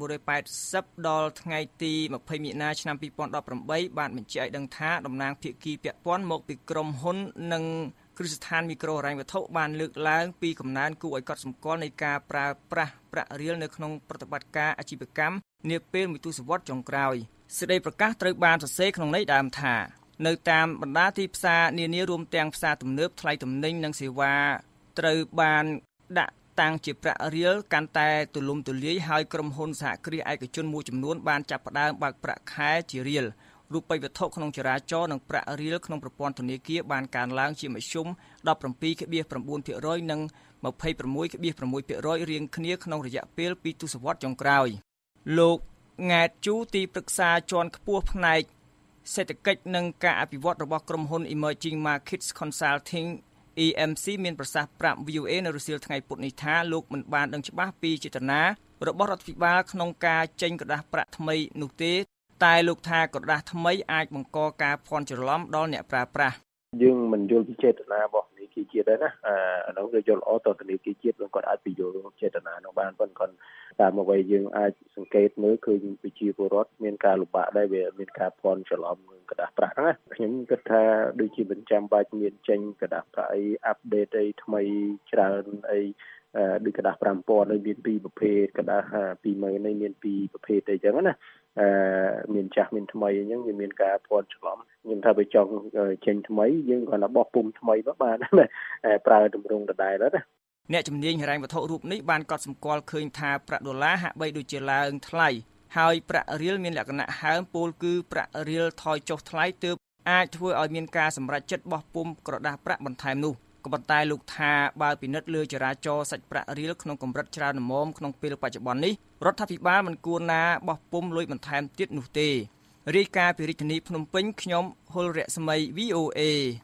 eightyដល់ថ្ងៃទីยี่สิบមីនាឆ្នាំยี่สิบสิบแปดបានបញ្ជាក់ឲ្យដឹងថាតំណាងភាគីពាក់ព័ន្ធមកពីក្រុមហ៊ុននិងគ្រឹះស្ថានមីក្រូហិរញ្ញវត្ថុបានលើកឡើងពីកំណើនគួរឲ្យកត់សម្គាល់នៃការប្រើប្រាស់ប្រាក់រៀលនៅក្នុងប្រតិបត្តិការអាជីវកម្មនាពេលមួយទសវត្សរ៍ចុងក្រោយសេចក្តីប្រកាសត្រូវបានសរសេរក្នុងន័យដើមថានៅតាមបណ្ដាទីផ្សារនានារួមទាំងផ្សារទំនើបថ្លៃទំនិញនិងសេវាត្រូវបានដាក់តាំងជាប្រាក់រៀលកាន់តែទូលំទូលាយហើយក្រុមហ៊ុនសហគ្រាសឯកជនមួយចំនួនបានចាប់ផ្ដើមបើកប្រាក់ខែជារៀលរូបិយវត្ថុក្នុងចរាចរណ៍និងប្រាក់រៀលក្នុងប្រព័ន្ធធនាគារបានកើនឡើងជាមធ្យម ដប់ប្រាំពីរភាគ៩ ភាគរយ និង ยี่สิบหกភាគหก ភាគរយ រៀងគ្នាក្នុងរយៈពេលពីរទសវត្សរ៍ចុងក្រោយលោកង៉ែតជូទីប្រឹក្សាជាន់ខ្ពស់ផ្នែកសេដ្ឋកិច្ចនិងការអភិវឌ្ឍរបស់ក្រុមហ៊ុន Emerging Markets Consulting អ៊ី អេម ស៊ី មានប្រសាសន៍ប្រាប់ វី អូ เอ នៅរសៀលថ្ងៃពុធនេះថាលោកមិនបានដឹងច្បាស់ពីចេតនារបស់រដ្ឋាភិបាលក្នុងការចេញក្រដាសប្រាក់ថ្មីនោះទេតែលោកថាក្រដាសថ្មីអាចបង្កការភ័ន្តច្រឡំដល់អ្នកប្រើប្រាស់យើងមិនយល់ពីចេតនារបស់ធនាគារជាតិដែរណាអានោះវាយល់អត់ទៅធនាគារជាតិគាត់អាចពីយល់ចេតនានោះបានប៉ុន្តែតាមអ្វីយើងអាចសង្កេតមើលឃើញប្រជាពលរដ្ឋមានការលំបាកដែរវាមានការភ័ន្តច្រឡំនឹងក្រដាសប្រាក់ហ្នឹងណាខ្ញុំគិតថាដូចជាមិនចាំបាច់មានចេញក្រដាសប្រាក់អីអាប់ដេតអីថ្មីច្រើនអីដូចក្រដាសfive thousandនេះមានពីរប្រភេទក្រដាសtwo thousandនេះមានពីរប្រភេទអីចឹងណាអឺមានចាស់មានថ្មីអញ្ចឹងវាមានការភ័ន្តច្រឡំខ្ញុំថាបើចង់ចេញថ្មីយើងគ្រាន់តែបោះពុំថ្មីមកបានប្រើទម្រង់ដដែលណាអ្នកជំនាញហិរញ្ញវត្ថុរូបនេះបានកត់សម្គាល់ឃើញថាប្រាក់ដុល្លារហាក់បីដូចជាឡើងថ្លៃហើយប្រាក់រៀលមានលក្ខណៈហើមពោលគឺប្រាក់រៀលថយចុះថ្លៃទើបអាចធ្វើឲ្យមានការសម្រេចចិត្តបោះពុំក្រដាសប្រាក់បន្ថែមនោះក៏ប៉ុន្តែលោកថាបើពិនិត្យលើចរាចរណ៍សាច់ប្រាក់រៀលក្នុងកម្រិតច្រើនល្មមក្នុងពេលបច្ចុប្បន្ននេះរដ្ឋាភិបាលមិនគួរណាបោះពុំលុយបន្ថែមទៀតនោះទេរាយការណ៍ពីរាជធានីភ្នំពេញខ្ញុំហុលរស្មី វី អូ เอ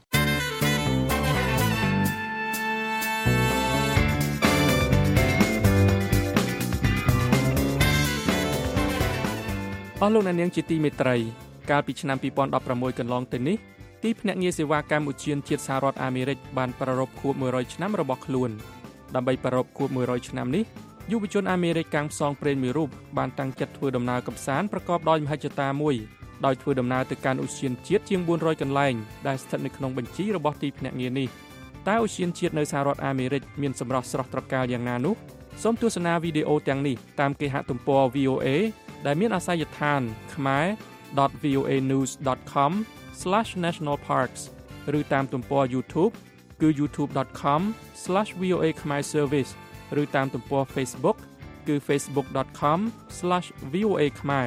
អស់លោកអ្នកនាងជាទីមេត្រីកាលពីឆ្នាំtwo thousand sixteenកន្លងទៅនេះទីភ្នាក់ងារសេវាកម្មឧទ្យានជាតិសហរដ្ឋអាមេរិកបានប្រារព្ធខួបone hundredឆ្នាំរបស់ខ្លួនដើម្បីប្រារព្ធខួបone hundredឆ្នាំនេះយុវជនអាមេរិកកាំងផ្សងព្រេងមួយរូបបានតាំងចិត្តធ្វើដំណើរកម្សាន្តប្រកបដោយមហិច្ឆតាមួយដោយធ្វើដំណើរទៅកាន់ឧទ្យានជាតិជាងfour hundredកន្លែងដែលស្ថិតនៅក្នុងបញ្ជីរបស់ទីភ្នាក់ងារនេះតើឧទ្យានជាតិនៅសហរដ្ឋអាមេរិកមានសម្រស់ស្រស់ត្រកាលយ៉ាងណានោះសូមទស្សនាវីដេអូទាំងនេះតាមគេហទំព័រ វី អូ เอ ដែលមានអាសយដ្ឋាន khmer dot v o a news dot com slash national parks ឬតាមទំព័រ YouTube គឺ youtube dot com slash v o a khmer service ឬតាមទំព័រ Facebook គឺ facebook dot com slash v o a khmer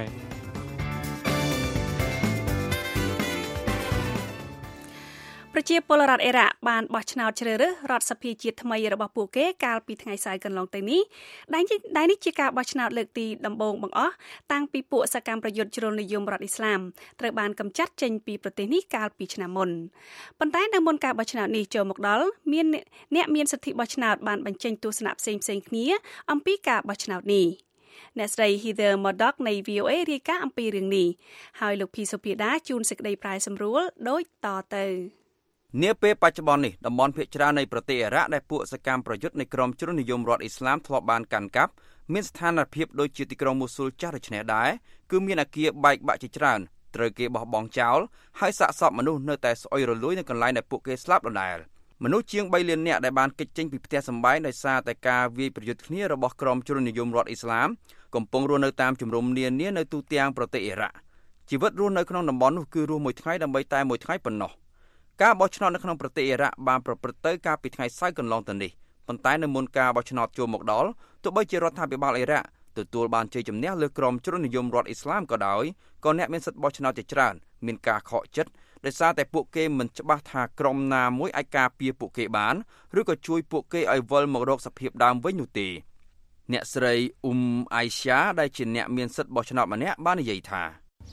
ប្រជាពលរដ្ឋអ៊ីរ៉ាក់បានបោះឆ្នោតជ្រើសរើសរដ្ឋសភាជាតិថ្មីរបស់ពួកគេកាលពីថ្ងៃស្អែកកន្លងទៅនេះដែលនេះជាការបោះឆ្នោតលើកទីដំបូងបង្អស់តាំងពីពួកសកម្មប្រយុទ្ធជ្រុលនិយមរដ្ឋអ៊ីស្លាមត្រូវបានកម្ចាត់ចេញពីប្រទេសនេះកាលពីឆ្នាំមុនប៉ុន្តែនៅមុនការបោះឆ្នោតនេះចូលមកដល់មានអ្នកមានសិទ្ធិបោះឆ្នោតបានបញ្ចេញទស្សនៈផ្សេងៗគ្នាអំពីការបោះឆ្នោតនេះអ្នកស្រី Heather Murdoch នៃ វី អូ เอ រាយការណ៍អំពីរឿងនេះហើយលោកភីសុភាដាជួនសេចក្តីប្រាយសម្រួលដូចតទៅនាពេលបច្ចុប្បន្ននេះតំបន់ភាគច្រើននៃប្រទេសអ៊ីរ៉ាក់ដែលពួកសកម្មប្រយុទ្ធនៃក្រុមជ្រុលនិយមរដ្ឋអ៊ីស្លាមធ្លាប់បានកាន់កាប់មានស្ថានភាពដូចជាទីក្រុងមូស៊ូលចាស់ដូចនេះដែរគឺមានអគារបែកបាក់ជាច្រើនត្រូវគេបោះបង់ចោលហើយសាកសពមនុស្សនៅតែស្អុយរលួយនៅកន្លែងដែលពួកគេស្លាប់ដដែលមនុស្សជាងthreeលាននាក់ដែលបានគេចចេញពីផ្ទះសម្បែងដោយសារតែការវាយប្រយុទ្ធគ្នារបស់ក្រុមជ្រុលនិយមរដ្ឋអ៊ីស្លាមកំពុងរស់នៅតាមជំរំនានានៅទូទាំងប្រទេសអ៊ីរ៉ាក់ជីវិតរស់នៅក្នុងតំបន់នោះគឺរស់មួយថ្ងៃដើម្បីតែមួយថ្ងៃប៉ុណ្ណោះការបោះឆ្នោតនៅក្នុងប្រទេសអ៊ីរ៉ាក់បានប្រព្រឹត្តទៅកាលពីថ្ងៃសៅរ៍កន្លងទៅនេះប៉ុន្តែនៅមុនការបោះឆ្នោតចូលមកដល់ទោះបីជារដ្ឋាភិបាលអ៊ីរ៉ាក់ទទួលបានជ័យជំនះលើក្រុមជ្រុលនិយមរដ្ឋអ៊ីស្លាមក៏ដោយក៏អ្នកមានសិទ្ធិបោះឆ្នោតជាច្រើនមានការខកចិត្តដោយសារតែពួកគេមិនច្បាស់ថាក្រុមណាមួយអាចការពារពួកគេបានឬក៏ជួយពួកគេឲ្យវិលមករកសភាពដើមវិញនោះទេអ្នកស្រីអ៊ុំអៃសាដែលជាអ្នកមានសិទ្ធិបោះឆ្នោតម្នាក់បាននិយាយថា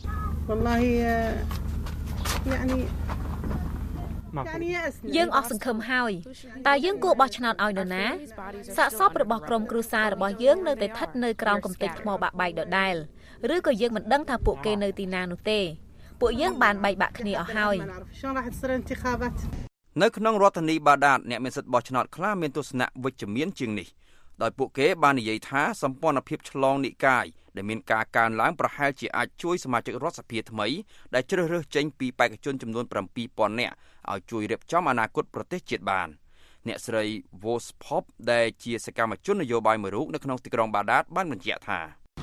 យើងអស់សង្ឃឹមហើយតើយើងគួរបោះឆ្នោតឲ្យនរណាសាកសពរបស់ក្រុមគ្រួសាររបស់យើងនៅតែស្ថិតនៅក្រោមកំទេចថ្មបាក់បែកដដែលឬក៏យើងមិនដឹងថាពួកគេនៅទីណានោះទេពួកយើងបានបែកបាក់គ្នាអស់ហើយនៅក្នុងរដ្ឋធានីបាដាតអ្នកមានសិទ្ធិបោះឆ្នោតខ្លះមានទស្សនៈវិជ្ជមានជាងនេះដោយពួកគេបាននិយាយថាសម្ព័ន្ធភាពឆ្លងនិកាយដែលមានការកើនឡើងប្រហែលជាអាចជួយសមាជិករដ្ឋសភាថ្មីដែលជ្រើសរើសចេញពីបេក្ខជនចំនួនប្រាំពីរពាន់នាក់ឲ្យជួយរៀបចំអនាគតប្រទេសជាតិបានអ្នកស្រី Vospop ដែលជាសកម្មជននយោបាយមួយរូបនៅក្នុងទីក្រុងបាដាតបានបញ្ជាក់ថា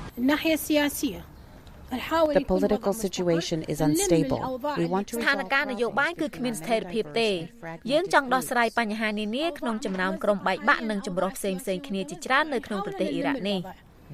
The political situation is unstable. We want to ស្ថានភាពនយោបាយគឺគ្មានស្ថិរភាពទេយើងចង់ដោះស្រាយបញ្ហានានាក្នុងចំណោមក្រុមបែកបាក់និងចម្រុះផ្សេងៗគ្នាជាច្រើននៅក្នុងប្រទេសអ៊ីរ៉ាក់នេះ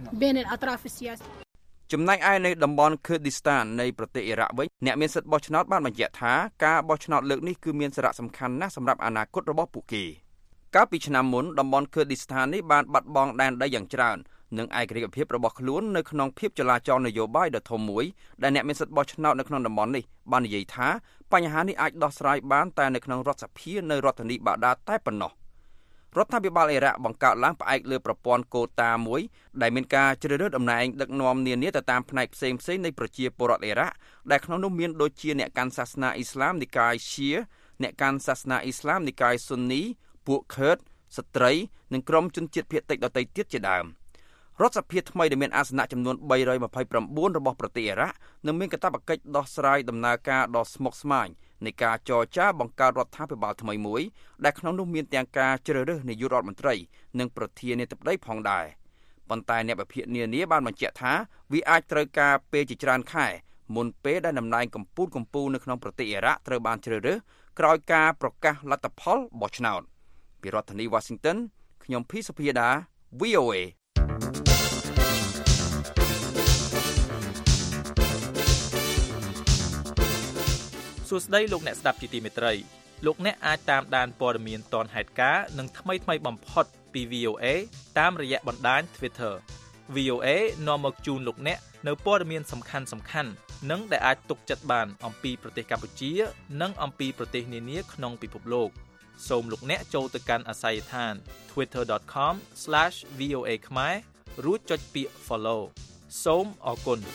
ចំណែកឯនៅតំបន់ Kurdistan នៃប្រទេសអ៊ីរ៉ាក់វិញអ្នកមានសិទ្ធិបោះឆ្នោតបានបញ្ជាក់ថាការបោះឆ្នោតលើកនេះគឺមានសារៈសំខាន់ណាស់សម្រាប់អនាគតរបស់ពួកគេកាលពីឆ្នាំមុនតំបន់ Kurdistan នេះបានបាត់បង់ដែនដីយ៉ាងច្រើននិងឯករាជ្យភាពរបស់ខ្លួននៅក្នុងភាពចលាចលនយោបាយដ៏ធំមួយដែលអ្នកមានសិទ្ធិបោះឆ្នោតនៅក្នុងតំបន់នេះបាននិយាយថាបញ្ហានេះអាចដោះស្រាយបានតែនៅក្នុងរដ្ឋសភានៅរដ្ឋធានីបាដាតតែប៉ុណ្ណោះរដ្ឋាភិបាលអ៊ីរ៉ាក់បង្កើតឡើងផ្អែកលើប្រព័ន្ធកូតាមួយដែលមានការជ្រើសរើសតំណែងដឹកនាំនានាទៅតាមផ្នែកផ្សេងៗនៃប្រជាពលរដ្ឋអ៊ីរ៉ាក់ដែលក្នុងនោះមានដូចជាអ្នកកាន់សាសនាអ៊ីស្លាមនិកាយ Shia អ្នកកាន់សាសនាអ៊ីស្លាមនិកាយ Sunni ពួក Kurd ស្ត្រីនិងក្រុមជនជាតិភាគតិចដទៃទៀតជាដើមរដ្ឋសភាថ្មីដែលមានអាសនៈចំនួនបីរយម្ភៃប្រាំបួនរបស់ប្រទេសអ៊ីរ៉ាក់នឹងមានកាតព្វកិច្ចដោះស្រាយដំណើរការដ៏ស្មុគស្មាញនៃការចរចាបង្កើតរដ្ឋាភិបាលថ្មីមួយដែលក្នុងនោះមានទាំងការជ្រើសរើសនាយករដ្ឋមន្ត្រីនិងប្រធានាធិបតីផងដែរប៉ុន្តែអ្នកវិភាគនានាបានបញ្ជាក់ថាវាអាចត្រូវការពេលជាច្រើនខែមុនពេលដែលតំណែងកម្ពុជាកម្ពុជានៅក្នុងប្រទេសអ៊ីរ៉ាក់ត្រូវបានជ្រើសរើសក្រោយការប្រកាសលទ្ធផលបោះឆ្នោតពីរដ្ឋធានី Washington ខ្ញុំភីសុភាដា វី អូ เอសួស្តីលោកអ្នកស្ដាប់ជាទីមេត្រីលោកអ្នកអាចតាមដានព័ត៌មានទាន់ហេតុការណ៍និងថ្មីថ្មីបំផុតពី វី អូ เอ តាមរយៈបណ្ដាញ Twitter វី អូ เอ នាំមកជូនលោកអ្នកនៅព័ត៌មានសំខាន់សំខាន់និងដែលអាចទុកចិត្តបានអំពីប្រទេសកម្ពុជានិងអំពីប្រទេសនានាក្នុងពិភពលោកសូមលោកអ្នកចូលទៅកាន់អាសយដ្ឋាន twitter dot com slash v o a ខ្មែររួចចុចពាក្យ follow សូមអរគុណ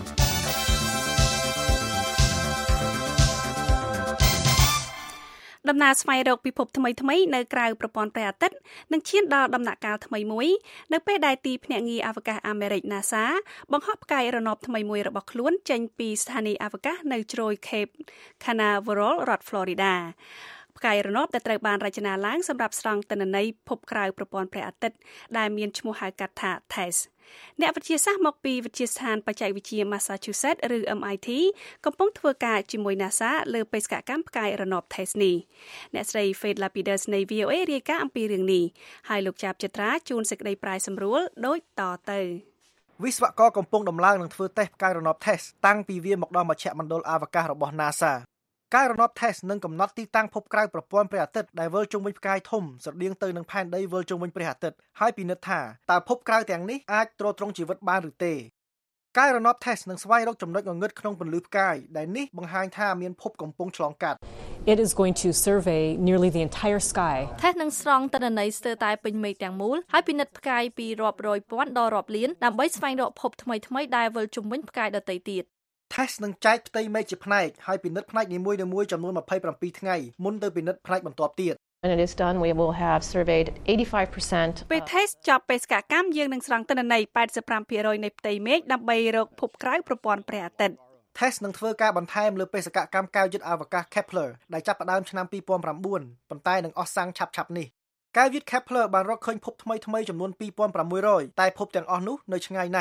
ដំណើរស្វែងរកពិភពថ្មីថ្មីនៅក្រៅប្រព័ន្ធព្រះអាទិត្យនឹងឈានដល់ដំណាក់កាលថ្មីមួយនៅពេលដែលទីភ្នាក់ងារអវកាសអាមេរិក NASA បង្ហោះផ្កាយរណបថ្មីមួយរបស់ខ្លួនចេញពីស្ថានីយ៍អវកាសនៅជ្រោយ Cape Canaveral រដ្ឋ Florida ផ្កាយរណបដែលត្រូវបានរចនាឡើងសម្រាប់ស្រង់ទិន្នន័យភពក្រៅប្រព័ន្ធព្រះអាទិត្យដែលមានឈ្មោះហៅកាត់ថា TESS អ្នកវិទ្យាសាស្ត្រមកពីវិទ្យាស្ថានបច្ចេកវិទ្យា Massachusetts ឬ M I T កំពុងធ្វើការជាមួយ NASA លើបេសកកម្មផ្កាយរណប TESS នេះអ្នកស្រី Faith Lapidus នៃ វី អូ เอ រាយការណ៍អំពីរឿងនេះហើយលោកចាប់ចិត្រាជួនសេចក្តីប្រាយសម្រួលដូចតទៅវិស្វករកំពុងដំឡើងនឹងធ្វើតេស្តផ្កាយរណប TESS តាំងពីវាមកដល់មជ្ឈមណ្ឌលអវកាសរបស់ NASAផ្កាយរណប TESS នឹងកំណត់ទីតាំងភពក្រៅប្រព័ន្ធព្រះអាទិត្យដែលវិលជុំវិញផ្កាយធំស្រដៀងទៅនឹងផែនដីវិលជុំវិញព្រះអាទិត្យហើយពិនិត្យថាតើភពក្រៅទាំងនេះអាចទ្រទ្រង់ជីវិតបានឬទេផ្កាយរណប TESS នឹងស្វែងរកចំណុចងងឹតក្នុងពន្លឺផ្កាយដែលនេះបង្ហាញថាមានភពកំពុងឆ្លងកាត់ It is going to survey nearly the entire sky. TESS នឹងស្រង់ទិន្នន័យស្ទើរតែពេញមេឃទាំងមូលហើយពិនិត្យផ្កាយពីរាប់រយពាន់ដល់រាប់លានដើម្បីស្វែងរកភពថ្មីៗដែលវិលជុំវិញផ្កាយដទៃទៀត TESS នឹងចែកផ្ទៃមេឃជាផ្នែកហើយពិនិត្យផ្នែកនីមួយៗចំនួនម្ភៃប្រាំពីរថ្ងៃមុនទៅពិនិត្យផ្នែកបន្ទាប់ទៀត When it is done, we will have surveyed eighty-five percent. ពេល TESS ចប់បេសកកម្មយើងនឹងស្រង់ទិន្នន័យแปดสิบห้าភាគរយនៃផ្ទៃមេឃដើម្បីរកភពក្រៅប្រព័ន្ធព្រះអាទិត្យ TESS នឹងធ្វើការបន្ថែមលើបេសកកម្មកែវយឹតអវកាស Kepler ដែលចាប់ផ្ដើមឆ្នាំពីរពាន់ប្រាំបួនប៉ុន្តែនឹងអស់សាំងឆាប់ៗនេះកែវយឹត Kepler បានរកឃើញភពថ្មីៗចំនួនពីរពាន់ប្រាំមួយរយតែភពទាំងអស់នោះនៅឆ្ងាយណាស់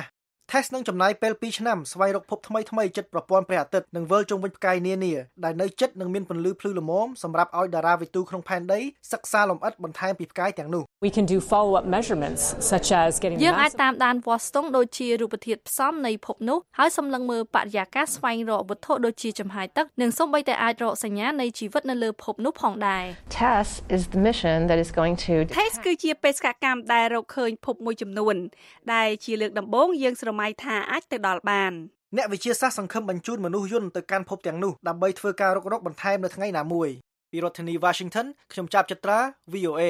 test នឹងចំណាយពេលពីរឆ្នាំស្វែងរកភពថ្មីថ្មីចិត្តប្រព័ន្ធព្រះអាទិត្យនិងវិលជុំវិញផ្កាយនានាដែលនៅជិតនិងមានពន្លឺភ្លឺល្មមសម្រាប់ឲ្យតារាវិទូក្នុងផែនដីសិក្សាលម្អិតបន្ថែមពីផ្កាយទាំងនោះ We can do follow-up measurements such as getting យើងអាចតាមដានវាស់ស្ទង់ដូចជារូបធាតុផ្សំនៃភពនោះហើយសម្លឹងមើលបរិយាកាសស្វែងរកវត្ថុដូចជាចំហាយទឹកនិងសូម្បីតែអាចរកសញ្ញានៃជីវិតនៅលើភពនោះផងដែរ TESS is the mission that is going to TESS គឺជាបេសកកម្មដែលរកឃើញភពមួយចំនួនដែលជាលើកដំបូងយើងស្រមៃថាអាចទៅដល់បានអ្នកវិទ្យាសាស្ត្រសង្ឃឹមបញ្ជូនមនុស្សយន្តទៅកាន់ភពទាំងនោះដើម្បីធ្វើការរករកបន្ថែមនៅថ្ងៃណាមួយពីរដ្ឋធានី Washington ខ្ញុំចាប់ចត្រា V O A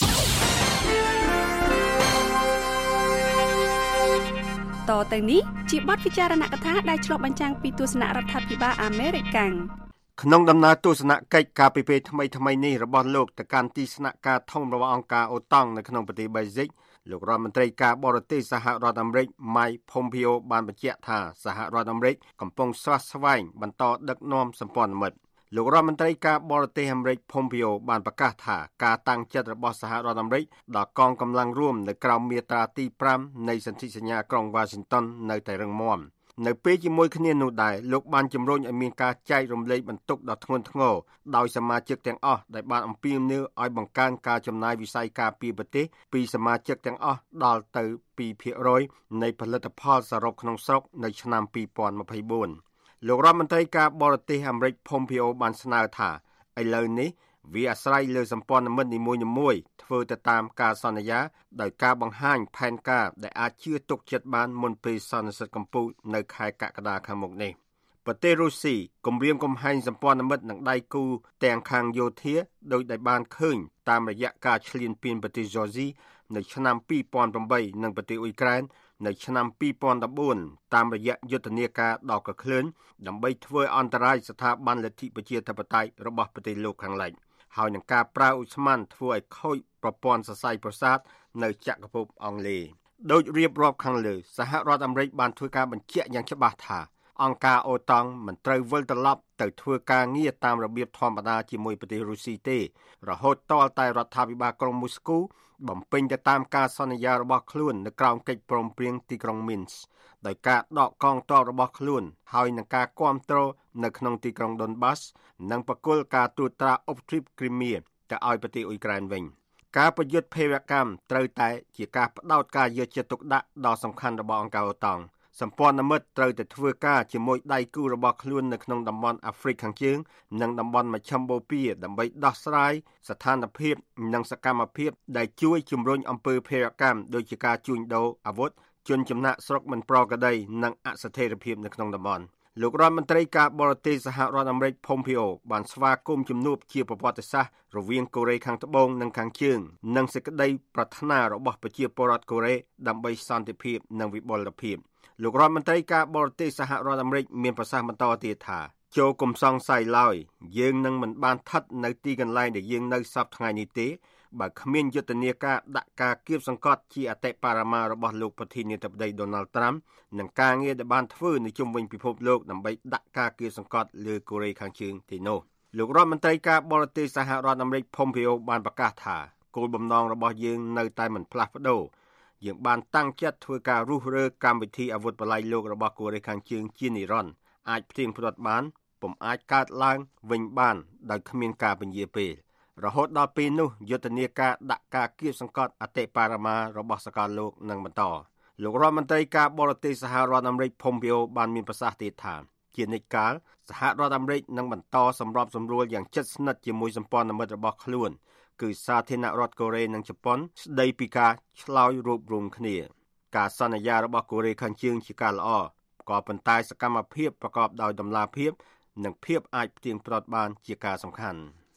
តទៅនេះជាបទពិចារណកថាដែលឆ្លុះបញ្ចាំងពីទស្សនៈរដ្ឋាភិបាលអាមេរិកក្នុងដំណើរទស្សនកិច្ចការពីពេលថ្មីថ្មីនេះរបស់លោកទៅកាន់ទីស្នាក់ការធំរបស់អង្គការអូតង់នៅក្នុងប្រទេសបេស៊ិកលោករដ្ឋមន្ត្រីការបរទេសសហរដ្ឋអាមេរិក Mike Pompeo បានបញ្ជាក់ថាសហរដ្ឋអាមេរិកកំពុងស្វាស្វែងបន្តដឹកនាំសម្ព័ន្ធមិត្តលោករដ្ឋមន្ត្រីការបរទេសអាមេរិក Pompeo បានប្រកាសថាការតាំងចិត្តរបស់សហរដ្ឋអាមេរិកដល់កងកម្លាំងរួមនៅក្រោមមាត្រាទីប្រាំនៃសន្ធិសញ្ញាក្រុង Washington នៅតែរឹងមាំនៅពេលជាមួយគ្នានោះដែរលោកបានជំរុញឲ្យមានការចែករំលែកបន្ទុកដ៏ធ្ងន់ធ្ងរដោយសមាជិកទាំងអស់ដែលបានអំពាវនាវឲ្យបង្កើនការចំណាយវិស័យការពារប្រទេសពីសមាជិកទាំងអស់ដល់ទៅ ពីរភាគរយ នៃផលិតផលសរុបក្នុងស្រុកនៅឆ្នាំពីរពាន់ម្ភៃបួនលោករដ្ឋមន្ត្រីការបរទេសអាមេរិក Pompeo បានស្នើថាឥឡូវនេះវាអាស្រ័យលើសម្ព័ន្ធមិត្តនីមួយៗធ្វើទៅតាមការសន្យាដោយការបង្ហាញផែនការដែលអាចជឿទុកចិត្តបានមុនពេលសន្និសីទកំពូលនៅខែកក្កដាខាងមុខនេះប្រទេសរុស្ស៊ីគម្រាមកំហែងសម្ព័ន្ធមិត្តនឹងដៃគូទាំងខាងយោធាដោយដែលបានឃើញតាមរយៈការឈ្លានពានប្រទេសហ្គោស៊ីនៅឆ្នាំពីរពាន់ប្រាំបីនិងប្រទេសអ៊ុយក្រែននៅឆ្នាំពីរពាន់ដប់បួនតាមរយៈយុទ្ធនាការដ៏កក្លឿនដើម្បីធ្វើអន្តរាយស្ថាប័នលទ្ធិប្រជាធិបតេយ្យរបស់ប្រទេសលោកខាងលិចហើយនឹងការប្រើឧស្ម័នធ្វើឲ្យខូចប្រព័ន្ធសរសៃប្រសាទនៅចក្រភពអង់គ្លេសដោយរៀបរាប់ខាងលើសហរដ្ឋអាមេរិកបានធ្វើការបញ្ជាក់យ៉ាងច្បាស់ថាអង្គការអូតង់មិនត្រូវវិលត្រឡប់ទៅធ្វើការងារតាមរបៀបធម្មតាជាមួយប្រទេសរុស្ស៊ីទេរហូតទាល់តែរដ្ឋាភិបាលក្រុងមូស្គូបំពេញទៅតាមការសន្យារបស់ខ្លួននៅក្រោមកិច្ចព្រមព្រៀងទីក្រុងមីនស្កដោយការដកកងទ័ពរបស់ខ្លួនហើយនឹងការគាំទ្រនៅក្នុងទីក្រុងដុនបាសនិងបកគលការត្រួតត្រាអុបទ្វីបគ្រីមៀទៅឲ្យប្រទេសអ៊ុយក្រែនវិញការប្រយុទ្ធភេរវកម្មត្រូវតែជាការផ្ដោតការយកចិត្តទុកដាក់ដ៏សំខាន់របស់អង្គការអូតង់សម្ព័ន្ធមិត្តត្រូវតែធ្វើការជាមួយដៃគូរបស់ខ្លួននៅក្នុងតំបន់អាហ្វ្រិកខាងជើងនិងតំបន់មជ្ឈមបូព៌ាដើម្បីដោះស្រាយស្ថានភាពនិងសកម្មភាពដែលជួយជំរុញអំពើភេរវកម្មដូចជាការជួញដូរអាវុធជនចំណាក់ស្រុកមិនប្រក្រតីនិងអស្ថិរភាពនៅក្នុងតំបន់លោករដ្ឋមន្ត្រីការបរទេសសហរដ្ឋអាមេរិក Pompeo បានស្វាគមន៍ជំនួបជាប្រវត្តិសាស្ត្ររវាងកូរ៉េខាងត្បូងនិងខាងជើងនិងសេចក្តីប្រាថ្នារបស់ប្រជាពលរដ្ឋកូរ៉េដើម្បីសន្តិភាពនិងវិបុលភាពលោករដ្ឋមន្ត្រីការបរទេសសហរដ្ឋអាមេរិកមានប្រសាសន៍បន្តទៀតថាចូលកុំសង្ស័យឡើយយើងនឹងមិនបានស្ថិតនៅទីកន្លែងដែលយើងនៅសពថ្ងៃនេះទេបើគ្មានយុទ្ធនាការដាក់ការគៀបសង្កត់ជាអតិបរមារបស់លោកប្រធានាធិបតី Donald Trump និងការងារដែលបានធ្វើនៅជុំវិញពិភពលោកដើម្បីដាក់ការគៀបសង្កត់លើកូរ៉េខាងជើងទីនោះលោករដ្ឋមន្ត្រីការបរទេសសហរដ្ឋអាមេរិក Pompeo បានប្រកាសថាគោលបំណងរបស់យើងនៅតែមិនផ្លាស់ប្ដូរយើងបានតាំងចិត្តធ្វើការរុះរើកម្មវិធីអាវុធបល្ល័ងលោករបស់កូរ៉េខាងជើងជានិរន្តរ៍អាចផ្ទៀងផ្ទាត់បានពុំអាចកើតឡើងវិញបានដោយគ្មានការពន្យាពេលរហូតដល់ពេលនោះយុទ្ធនាការដាក់ការគៀបសង្កត់អតិបរមារបស់សកលលោកនឹងបន្តលោករដ្ឋមន្ត្រីការបរទេសសហរដ្ឋអាមេរិក Pompeo បានមានប្រសាសន៍ទៀតថាជានិច្ចកាលសហរដ្ឋអាមេរិកនឹងបន្តសម្របសម្រួលយ៉ាងជិតស្និទ្ធជាមួយសម្ព័ន្ធមិត្តរបស់ខ្លួនគឺសាធារណរដ្ឋកូរ៉េនិងជប៉ុនស្ដីពីការឆ្លើយរួបរวมគ្នាការសន្យារបស់កូរ៉េខាងជើងជាការល្អក៏ប៉ុន្តែសកម្មភាពប្រកបដោយតម្លាភាពនិងភាពអាចផ្ទៀងផ្ទាត់បានជាការសំខាន់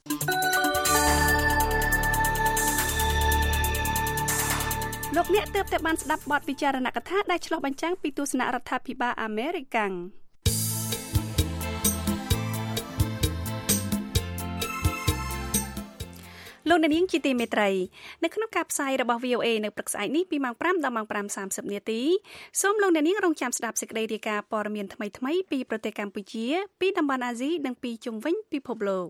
លោកអ្នកទើបតែបានស្ដាប់បទពិចារណកថាដែលឆ្លុះបញ្ចាំងពីទស្សនៈរដ្ឋាភិបាលអាមេរិកលោកនាងជាទីមេត្រីនៅក្នុងការផ្សាយរបស់ V O A នៅព្រឹកស្អែកនេះពីម៉ោងប្រាំដល់ម៉ោងប្រាំសាមសិបនាទីសូមលោកនាងរងចាំស្ដាប់សេចក្តីរាយការណ៍ព័ត៌មានថ្មីៗពីប្រទេសកម្ពុជាពីតំបន់អាស៊ីនិងពីជុំវិញពិភពលោក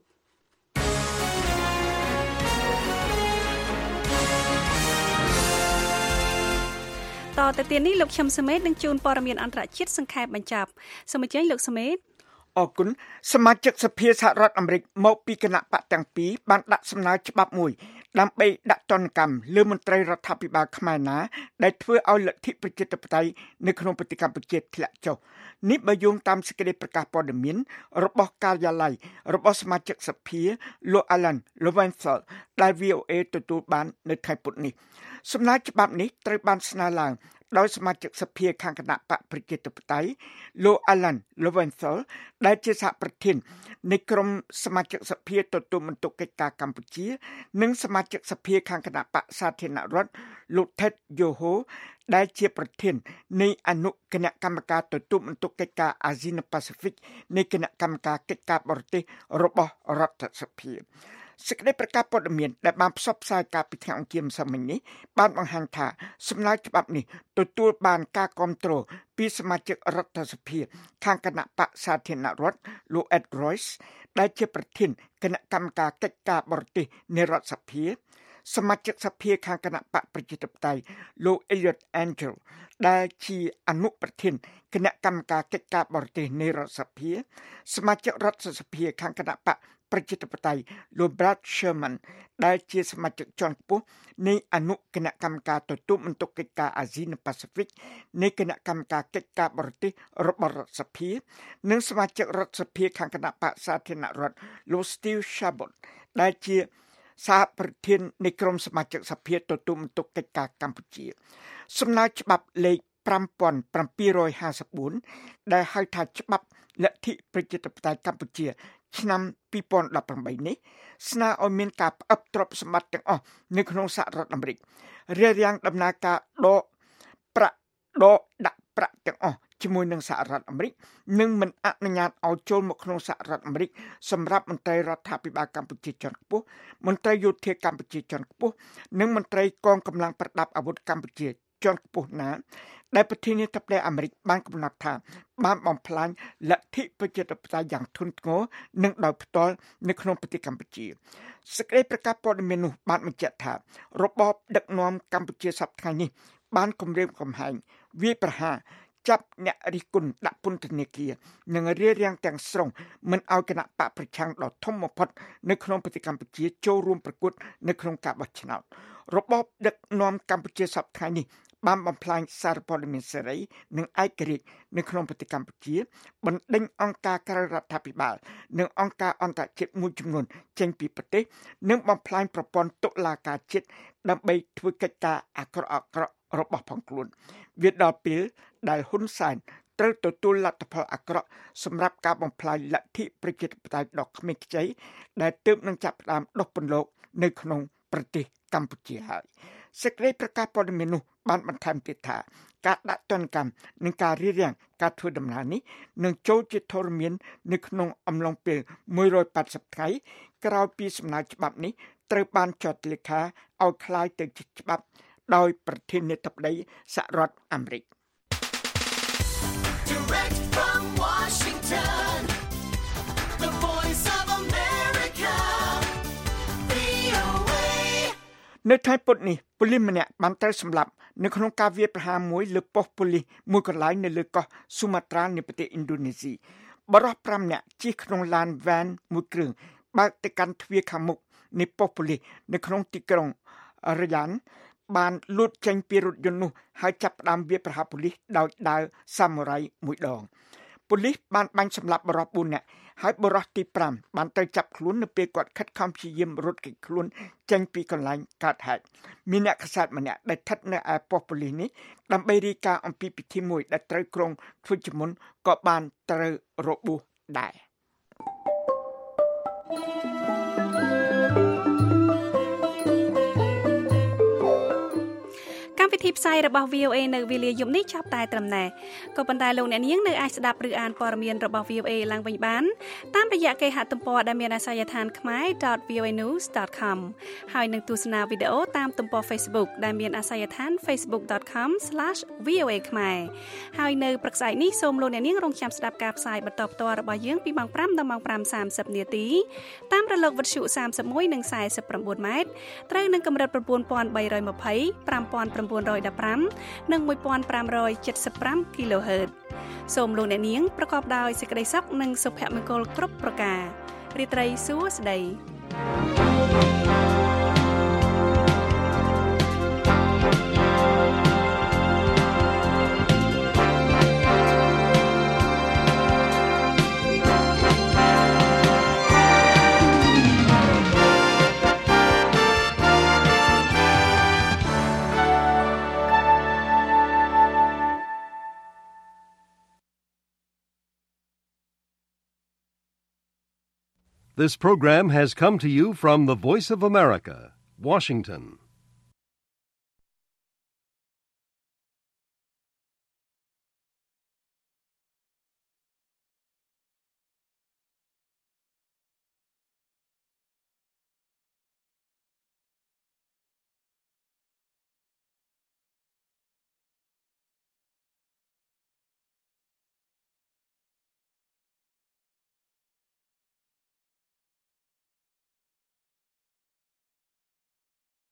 តទៅទៀតនេះលោកឈឹមសមេតនឹងជួនព័ត៌មានអន្តរជាតិសង្ខេបបញ្ចប់សូមអញ្ជើញលោកសមេតអរគុណសមាជិកសភាសហរដ្ឋអាមេរិកមកពីគណៈបកទាំងពីរបានដាក់សំណើច្បាប់មួយដើម្បីដាក់ទណ្ឌកម្មលើមន្ត្រីរដ្ឋាភិបាលខ្មែរណាដែលធ្វើឲ្យលទ្ធិប្រជាធិបតេយ្យនៅក្នុងប្រទេសកម្ពុជាធ្លាក់ចុះនេះបើយោងតាមសេចក្តីប្រកាសព័ត៌មានរបស់ការិយាល័យរបស់សមាជិកសភាលោក Alan Lowenthal ដែល វី អូ អេ ទទួលបាននៅថ្ងៃពុធនេះសំណើច្បាប់នេះត្រូវបានស្នើឡើងដោយសមាជិកសភាខាងគណៈបកប្រជាធិបតេយ្យលោក Alan Lowenthal ដែលជាសហប្រធាននៃក្រុមសមាជិកសភាទទួលបន្ទុកកិច្ចការកម្ពុជានិងសមាជិកសភាខាងគណៈបកសាធារណរដ្ឋលោក Ted Yoho ដែលជាប្រធាននៃអនុគណៈកម្មការទទួលបន្ទុកកិច្ចការអាស៊ីនិងប៉ាស៊ីហ្វិកនៃគណៈកម្មការកិច្ចការបរទេសរបស់រដ្ឋសភាសេចក្តីប្រកាសព័ត៌មានដែលបានផ្សព្វផ្សាយកាលពីថ្ងៃអង្គារម្សិលមិញនេះបានបង្ហាញថាសំណើច្បាប់នេះទទួលបានការគាំទ្រពីសមាជិករដ្ឋសភាខាងគណៈបកសាធារណរដ្ឋលោក Ed Royce ដែលជាប្រធានគណៈកម្មការកិច្ចការបរទេសនៃរដ្ឋសភាសមាជិកសភាខាងគណៈបកប្រជាធិបតេយ្យលោក Eliot Engel ដែលជាអនុប្រធានគណៈកម្មការកិច្ចការបរទេសនៃរដ្ឋសភាសមាជិករដ្ឋសភាខាងគណៈបកប្រជាធិបតេយ្យលោក Brad Sherman ដែលជាសមាជិកជាន់ខ្ពស់នៃអនុគណៈកម្មការទទួលបន្ទុកកិច្ចការអាស៊ីនិងប៉ាស៊ីហ្វិកនៃគណៈកម្មការកិច្ចការបរទេសរបស់រដ្ឋសភានិងសមាជិករដ្ឋសភាខាងគណៈបកសាធារណរដ្ឋលោក Steve Chabot ដែលជាសហប្រធាននៃក្រុមសមាជិកសភាទទួលបន្ទុកកិច្ចការកម្ពុជាសំណើច្បាប់លេខfive thousand seven hundred fifty-fourដែលហៅថាច្បាប់លទ្ធិប្រជាធិបតេយ្យកម្ពុជាឆ្នាំtwo thousand eighteenនេះស្នើឲ្យមានការផ្អាប់ទ្រព្យសម្បត្តិទាំងអស់នៅក្នុងសហរដ្ឋអាមេរិករារាំងដំណើរការដកប្រាក់ដកដាក់ប្រាក់ទាំងអស់ជាមួយនឹងសហរដ្ឋអាមេរិកនិងមិនអនុញ្ញាតឲ្យចូលមកក្នុងសហរដ្ឋអាមេរិកសម្រាប់មន្ត្រីរដ្ឋាភិបាលកម្ពុជាជាន់ខ្ពស់មន្ត្រីយោធាកម្ពុជាជាន់ខ្ពស់និងមន្ត្រីកងកម្លាំងប្រដាប់អាវុធកម្ពុជាជាន់ខ្ពស់ណាដែលប្រធានាធិបតីអាមេរិកបានកំណត់ថាបានបំផ្លាញលទ្ធិប្រជាធិបតេយ្យយ៉ាងធ្ងន់ធ្ងរនិងដោយផ្ទាល់នៅក្នុងប្រទេសកម្ពុជាសេចក្តីប្រកាសព័ត៌មាននោះបានបញ្ជាក់ថារបបដឹកនាំកម្ពុជាសប្តាហ៍ថ្ងៃនេះបានគម្រាមកំហែងវាយប្រហារចាប់អ្នករិះគន់ដាក់ពន្ធនាគារនិងរារាំងទាំងស្រុងមិនឲ្យគណៈបកប្រឆាំងដ៏ធំបំផុតនៅក្នុងប្រទេសកម្ពុជាចូលរួមប្រកួតនៅក្នុងការបោះឆ្នោតរបបដឹកនាំកម្ពុជាសប្តាហ៍ថ្ងៃនេះបានបំផ្លាញសារព័ត៌មានសេរីនិងឯករាជ្យនៅក្នុងប្រទេសកម្ពុជាបណ្ដេញអង្គការក្រៅរដ្ឋាភិបាលនិងអង្គការអន្តរជាតិមួយចំនួនចេញពីប្រទេសនិងបំផ្លាញប្រព័ន្ធតុលាការជាតិដើម្បីធ្វើកិច្ចការអាក្រក់អាក្រក់របស់ផងខ្លួនវាដល់ពេលដែលហ៊ុនសែនត្រូវទទួលលទ្ធផលអាក្រក់សម្រាប់ការបំផ្លាញលទ្ធិប្រជាធិបតេយ្យដ៏គ្មានខ្ចីដែលទើបនឹងចាប់ផ្ដើមដុះពន្លកនៅក្នុងប្រទេសកម្ពុជាហើយសេចក្តីប្រកាសព័ត៌មាននោះបានបន្ថែមទៀតថាការដាក់ទណ្ឌកម្មនិងការរារាំងការធ្វើដំណើរនេះនឹងចូលជាធរមាននៅក្នុងអំឡុងពេលone hundred eightyថ្ងៃក្រោយពីសំណើច្បាប់នេះត្រូវបានចុះលេខាឲ្យคล้ายទៅជាច្បាប់ដោយប្រធានាធិបតីសហរដ្ឋអាមេរិក Direct from Washington, the voice of America, វី អូ เอនៅថ្ងៃពុធនេះប៉ូលីសម្នាក់បានត្រូវសម្លាប់នៅក្នុងការវាយប្រហារមួយលើប៉ុស្តិ៍ប៉ូលីសមួយកន្លែងនៅលើកោះស៊ូម៉ាត្រានៃប្រទេសឥណ្ឌូនេស៊ីបរិសុទ្ធfiveនាក់ជិះក្នុងឡានវ៉ានមួយគ្រឿងបើកទៅកាន់ទ្វារខាងមុខនៃប៉ុស្តិ៍ប៉ូលីសនៅក្នុងទីក្រុងរ៉យ៉ានបានលូតចេញពីរថយន្តនោះហើយចាប់ផ្ដើមវាយប្រហារប៉ូលីសដោយដាវសាមូរ៉ៃមួយដងប៉ូលីសបានបាញ់សម្លាប់បរិសុទ្ធfourនាក់ហើយបរិសុទ្ធទីfiveបានត្រូវចាប់ខ្លួននៅពេលគាត់ខិតខំព្យាយាមរត់គេចខ្លួនចេញពីកន្លែងកើតហេតុមានអ្នកកាសែតម្នាក់ដែលស្ថិតនៅឯប៉ុស្តិ៍ប៉ូលីសនេះដើម្បីរាយការណ៍អំពីពិធីមួយដែលត្រូវក្រុងធ្វើជាមុនក៏បានត្រូវរបួសដែរកម្មវិធីផ្សាយរបស់ វី អូ เอ នៅវេលាយប់នេះចាប់តែត្រឹមណេះក៏ប៉ុន្តែលោកអ្នកនាងនៅអាចស្ដាប់ឬអានព័ត៌មានរបស់ វី អូ เอ ឡើងវិញបានតាមរយៈគេហទំព័រដែលមានអាសយដ្ឋាន khmae dot v o a news dot com ហើយនឹងទស្សនាវីដេអូតាមទំព័រ Facebook ដែលមានអាសយដ្ឋាន facebook dot com slash v o a khmae ហើយនៅព្រឹកស្អែកនេះសូមលោកអ្នកនាងរងចាំស្ដាប់ការផ្សាយបន្តផ្ទាល់របស់យើងពីម៉ោងfiveដល់ម៉ោងfive thirtyនាទីតាមរលកវិទ្យុthirty-oneនិងforty-nineម៉ែត្រត្រូវនឹងកម្រិតnine thousand three twenty, five thousand nine one hundred fifteen និងone thousand five hundred seventy-five គីឡូហឺត សូមលោកអ្នកនាងប្រកបដោយសេចក្តីសុខនិងសុភមង្គលគ្រប់ប្រការរាត្រីសួស្តី This program has come to you from the Voice of America, Washington.